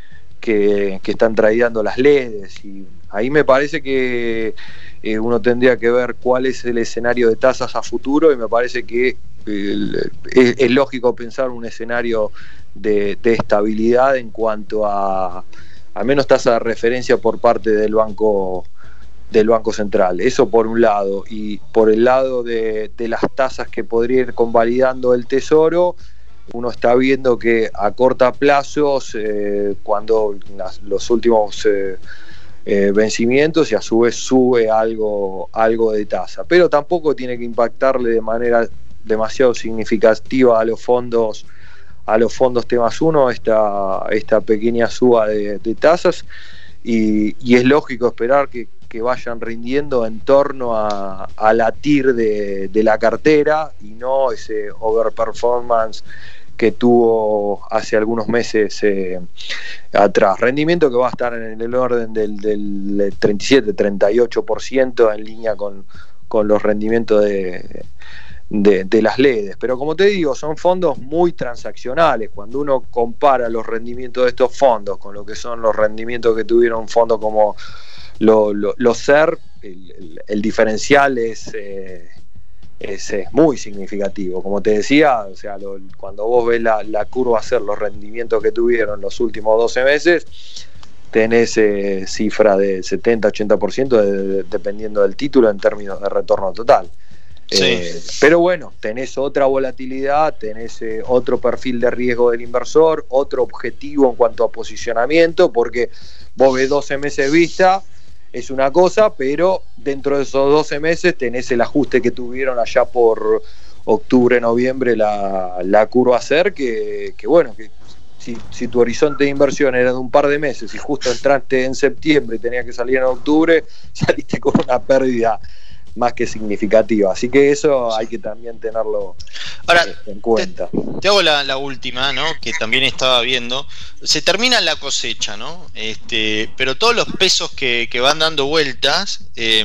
que, que están tradeando las L E Ds, y ahí me parece que eh, uno tendría que ver cuál es el escenario de tasas a futuro, y me parece que eh, es, es lógico pensar un escenario de, de estabilidad en cuanto a al menos tasa de referencia por parte del banco del Banco Central. Eso por un lado, y por el lado de, de las tasas que podría ir convalidando el Tesoro, uno está viendo que a corta plazos, eh, cuando las, los últimos eh, eh, vencimientos, y a su vez sube algo, algo de tasa, pero tampoco tiene que impactarle de manera demasiado significativa a los fondos a los fondos temas uno esta, esta pequeña suba de, de tasas, y, y es lógico esperar que, que vayan rindiendo en torno a, a la T I R de, de la cartera, y no ese overperformance que tuvo hace algunos meses eh, atrás. Rendimiento que va a estar en el orden del, del treinta y siete, treinta y ocho por ciento, en línea con, con los rendimientos de, de, de las L E Ds. Pero como te digo, son fondos muy transaccionales. Cuando uno compara los rendimientos de estos fondos con lo que son los rendimientos que tuvieron un fondo como lo, lo, los C E R, el, el, el diferencial es... Eh, Es, es muy significativo, como te decía. O sea, lo, cuando vos ves la, la curva C E R, los rendimientos que tuvieron los últimos doce meses, tenés eh, cifra de setenta a ochenta por ciento de, de, dependiendo del título en términos de retorno total. Sí. Eh, pero bueno, tenés otra volatilidad, tenés eh, otro perfil de riesgo del inversor, otro objetivo en cuanto a posicionamiento, porque vos ves doce meses vista, es una cosa, pero dentro de esos doce meses tenés el ajuste que tuvieron allá por octubre, noviembre, la, la curva C E R, que, que bueno, que si, si tu horizonte de inversión era de un par de meses y justo entraste en septiembre y tenías que salir en octubre, saliste con una pérdida más que significativa. Así que eso hay que también tenerlo Ahora, en cuenta. Te, te hago la, la última, ¿no? Que también estaba viendo. Se termina la cosecha, ¿no? Este, pero todos los pesos que, que van dando vueltas, eh,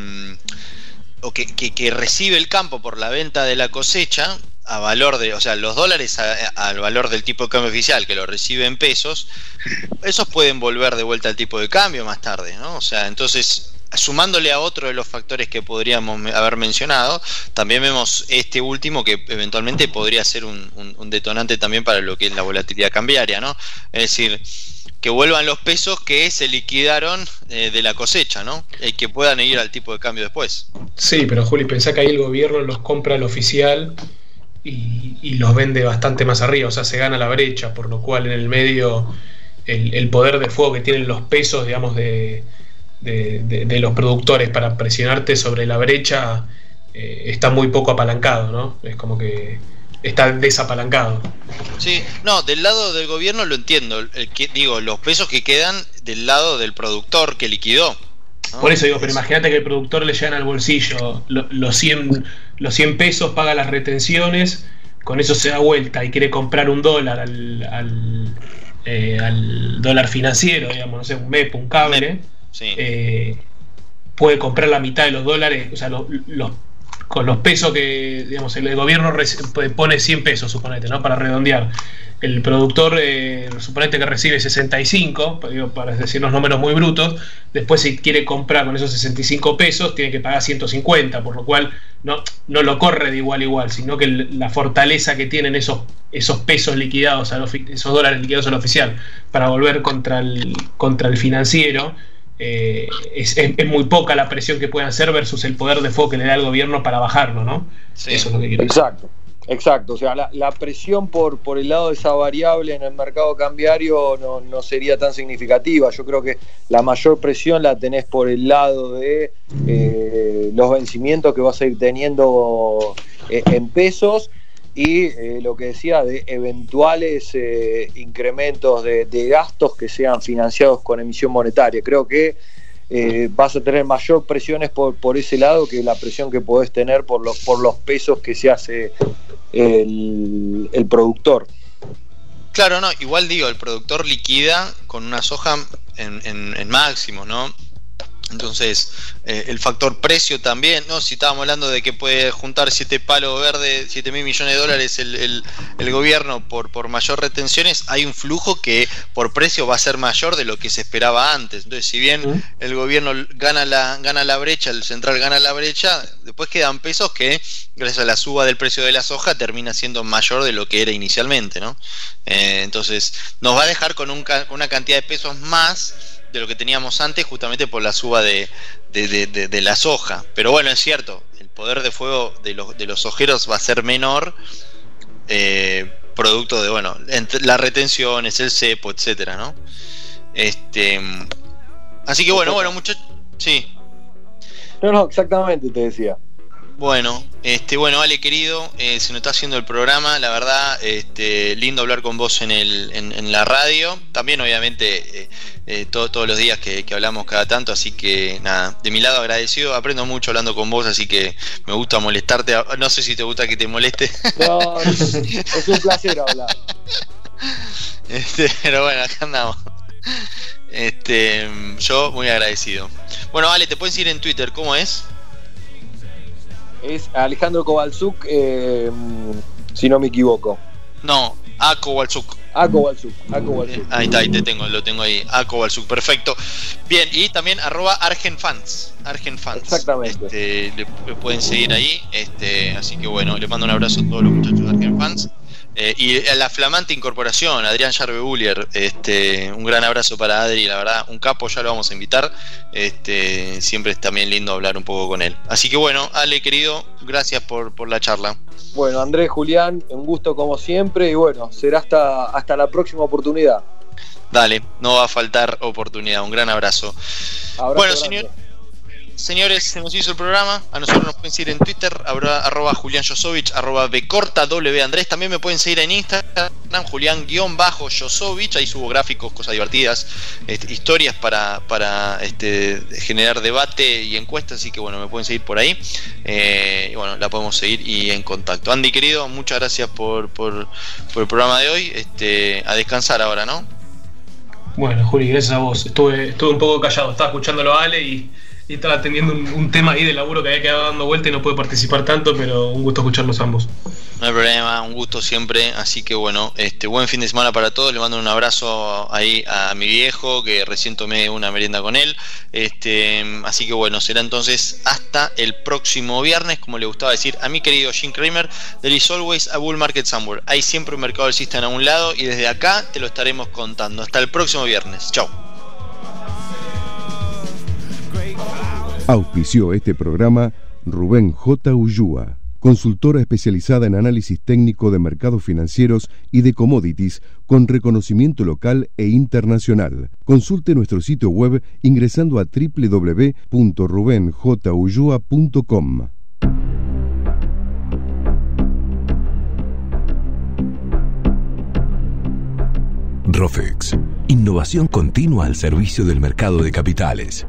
o que, que, que recibe el campo por la venta de la cosecha, a valor de, o sea, los dólares al valor del tipo de cambio oficial, que lo recibe en pesos, esos pueden volver de vuelta al tipo de cambio más tarde, ¿no? O sea, entonces, sumándole a otro de los factores que podríamos haber mencionado, también vemos este último que eventualmente podría ser un, un, un detonante también para lo que es la volatilidad cambiaria, ¿no? Es decir, que vuelvan los pesos que se liquidaron eh, de la cosecha, ¿no? Y que puedan ir al tipo de cambio después. Sí, pero Juli, pensá que ahí el gobierno los compra al oficial y, y los vende bastante más arriba, o sea, se gana la brecha, por lo cual en el medio el, el poder de fuego que tienen los pesos, digamos, de De, de, de los productores para presionarte sobre la brecha eh, está muy poco apalancado, ¿no? Es como que está desapalancado. Sí, no, del lado del gobierno lo entiendo, el que, digo, los pesos que quedan del lado del productor que liquidó, ¿no? Por eso digo, pero imagínate que el productor le llegan al bolsillo lo, los, cien, los cien pesos, paga las retenciones, con eso se da vuelta y quiere comprar un dólar al, al, eh, al dólar financiero, digamos, no sé, un M E P, un cable. Sí. Eh, puede comprar la mitad de los dólares, o sea, los, los con los pesos que, digamos, el gobierno pone cien pesos, suponete, ¿no? Para redondear. El productor, eh, suponete que recibe sesenta y cinco, digo, para decir los números muy brutos, después si quiere comprar con esos sesenta y cinco pesos, tiene que pagar ciento cincuenta, por lo cual no, no lo corre de igual a igual, sino que el, la fortaleza que tienen esos, esos pesos liquidados, al ofi- esos dólares liquidados al oficial, para volver contra el, contra el financiero, eh, es, es, es muy poca la presión que pueden hacer versus el poder de fuego que le da el gobierno para bajarlo, ¿no? Sí. Eso es lo que quiero Exacto. decir. Exacto, o sea, la, la presión por, por el lado de esa variable en el mercado cambiario no, no sería tan significativa. Yo creo que la mayor presión la tenés por el lado de eh, los vencimientos que vas a ir teniendo eh, en pesos y eh, lo que decía de eventuales eh, incrementos de, de gastos que sean financiados con emisión monetaria. Creo que Eh, vas a tener mayor presiones por, por ese lado que la presión que podés tener por los, por los pesos que se hace el, el productor. Claro, no, igual digo, el productor liquida con una soja en, en, en máximo, ¿no? Entonces, eh, el factor precio también, ¿no? Si estábamos hablando de que puede juntar siete palos verdes, siete mil millones de dólares el, el, el gobierno por, por mayor retenciones, hay un flujo que por precio va a ser mayor de lo que se esperaba antes. Entonces, si bien ¿Mm? el gobierno gana la, gana la brecha, el central gana la brecha, después quedan pesos que, gracias a la suba del precio de la soja, termina siendo mayor de lo que era inicialmente, ¿no? Eh, entonces, nos va a dejar con un, una cantidad de pesos más de lo que teníamos antes, justamente por la suba de, de, de, de, de la soja. Pero bueno, es cierto, el poder de fuego de los, de los sojeros va a ser menor, eh, producto de, bueno, entre las retenciones, el cepo, etcétera, ¿no? Este, así que bueno, bueno, muchachos, sí. No, no, exactamente te decía. Bueno, este, bueno, Ale querido, eh, se nos está haciendo el programa, la verdad, este, lindo hablar con vos en el, en, en la radio, también obviamente eh, eh, todo, todos los días que, que hablamos cada tanto, así que nada, de mi lado agradecido, aprendo mucho hablando con vos, así que me gusta molestarte, no sé si te gusta que te moleste. No, es un placer hablar. Este, pero bueno, acá andamos. Este, yo muy agradecido. Bueno, Ale, te puedes ir en Twitter, ¿cómo es? Es Alejandro Kovalchuk, eh, si no me equivoco. No, A Kovalchuk. A Kovalchuk, A Kovalchuk. Ahí está, ahí te tengo, lo tengo ahí. A Kovalchuk, perfecto. Bien, y también arroba Argenfans. Argenfans. Exactamente. Este, le, le pueden seguir ahí. Este, así que bueno, le mando un abrazo a todos los muchachos de Argenfans. Eh, y a la flamante incorporación, Adrián Yarbe-Bullier, este, un gran abrazo para Adri, la verdad, un capo, ya lo vamos a invitar, este, siempre es también lindo hablar un poco con él. Así que bueno, Ale querido, gracias por, por la charla. Bueno, Andrés, Julián, un gusto como siempre y bueno, será hasta, hasta la próxima oportunidad. Dale, no va a faltar oportunidad, un gran abrazo. Abrazo bueno, grande. señor. Señores, se nos hizo el programa. A nosotros nos pueden seguir en Twitter, arroba, arroba Julián Josovich, arroba Bcorta W Andrés. También me pueden seguir en Instagram, Julián-Josovich. Ahí subo gráficos, cosas divertidas, este, historias para, para este, generar debate y encuestas. Así que bueno, me pueden seguir por ahí. Eh, y bueno, la podemos seguir y en contacto. Andy, querido, muchas gracias por, por, por el programa de hoy. Este, a descansar ahora, ¿no? Bueno, Juli, gracias a vos. Estuve, estuve un poco callado, estaba escuchándolo a Ale y. Y estaba atendiendo un, un tema ahí de laburo que había quedado dando vuelta y no pude participar tanto, pero un gusto escucharlos ambos. No hay problema, un gusto siempre. Así que bueno, este buen fin de semana para todos. Le mando un abrazo ahí a mi viejo, que recién tomé una merienda con él. Este, así que bueno, será entonces hasta el próximo viernes, como le gustaba decir a mi querido Jim Cramer. There is always a bull market somewhere. Hay siempre un mercado alcista en algún lado y desde acá te lo estaremos contando. Hasta el próximo viernes. Chau. Auspició este programa Rubén J. Ullúa, consultora especializada en análisis técnico de mercados financieros y de commodities con reconocimiento local e internacional. Consulte nuestro sitio web ingresando a doble u doble u doble u punto rubén j ullúa punto com. Rofex, innovación continua al servicio del mercado de capitales.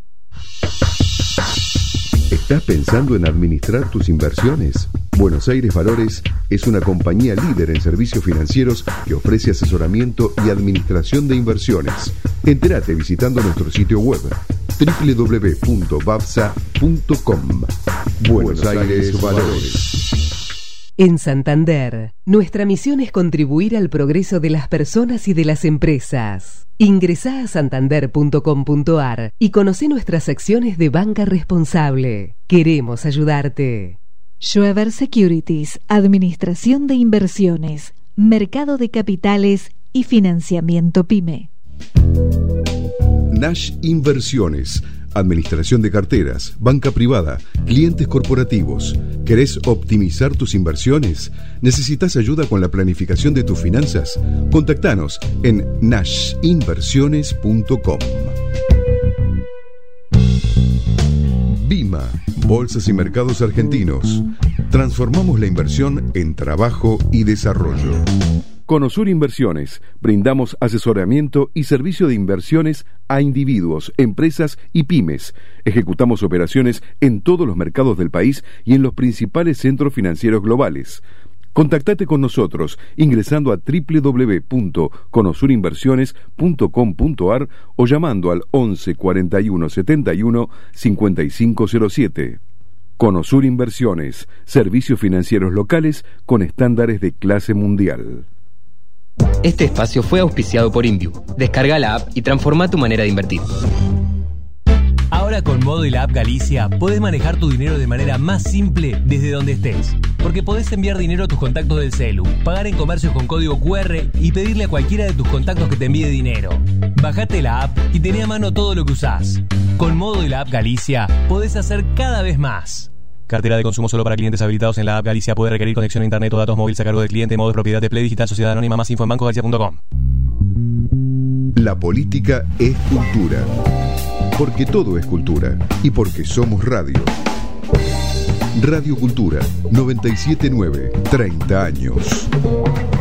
¿Estás pensando en administrar tus inversiones? Buenos Aires Valores es una compañía líder en servicios financieros que ofrece asesoramiento y administración de inversiones. Entérate visitando nuestro sitio web doble u doble u doble u punto babsa punto com. Buenos Aires Valores. En Santander, nuestra misión es contribuir al progreso de las personas y de las empresas. Ingresá a santander punto com punto ar y conoce nuestras secciones de banca responsable. Queremos ayudarte. Schweber Securities, Administración de Inversiones, Mercado de Capitales y Financiamiento PYME. Nash Inversiones, Administración de carteras, banca privada, clientes corporativos. ¿Querés optimizar tus inversiones? ¿Necesitas ayuda con la planificación de tus finanzas? Contactanos en nash inversiones punto com. BIMA, Bolsas y Mercados Argentinos. Transformamos la inversión en trabajo y desarrollo. Conosur Inversiones, brindamos asesoramiento y servicio de inversiones a individuos, empresas y pymes. Ejecutamos operaciones en todos los mercados del país y en los principales centros financieros globales. Contactate con nosotros ingresando a doble u doble u doble u punto conosur inversiones punto com punto ar o llamando al once cuarenta y uno setenta y uno cincuenta y cinco cero siete. Conosur Inversiones, servicios financieros locales con estándares de clase mundial. Este espacio fue auspiciado por Inviu. Descarga la app y transforma tu manera de invertir. Ahora con Modo y la app Galicia podés manejar tu dinero de manera más simple desde donde estés. Porque podés enviar dinero a tus contactos del celu, pagar en comercios con código cu erre y pedirle a cualquiera de tus contactos que te envíe dinero. Bajate la app y tené a mano todo lo que usás. Con Modo y la app Galicia podés hacer cada vez más. Cartera de consumo solo para clientes habilitados en la app Galicia. Puede requerir conexión a internet o datos móviles a cargo del cliente. Modo de propiedad de Play Digital Sociedad Anónima. Más info en banco galicia punto com. La política es cultura. Porque todo es cultura. Y porque somos radio. Radio Cultura noventa y siete punto nueve. treinta años.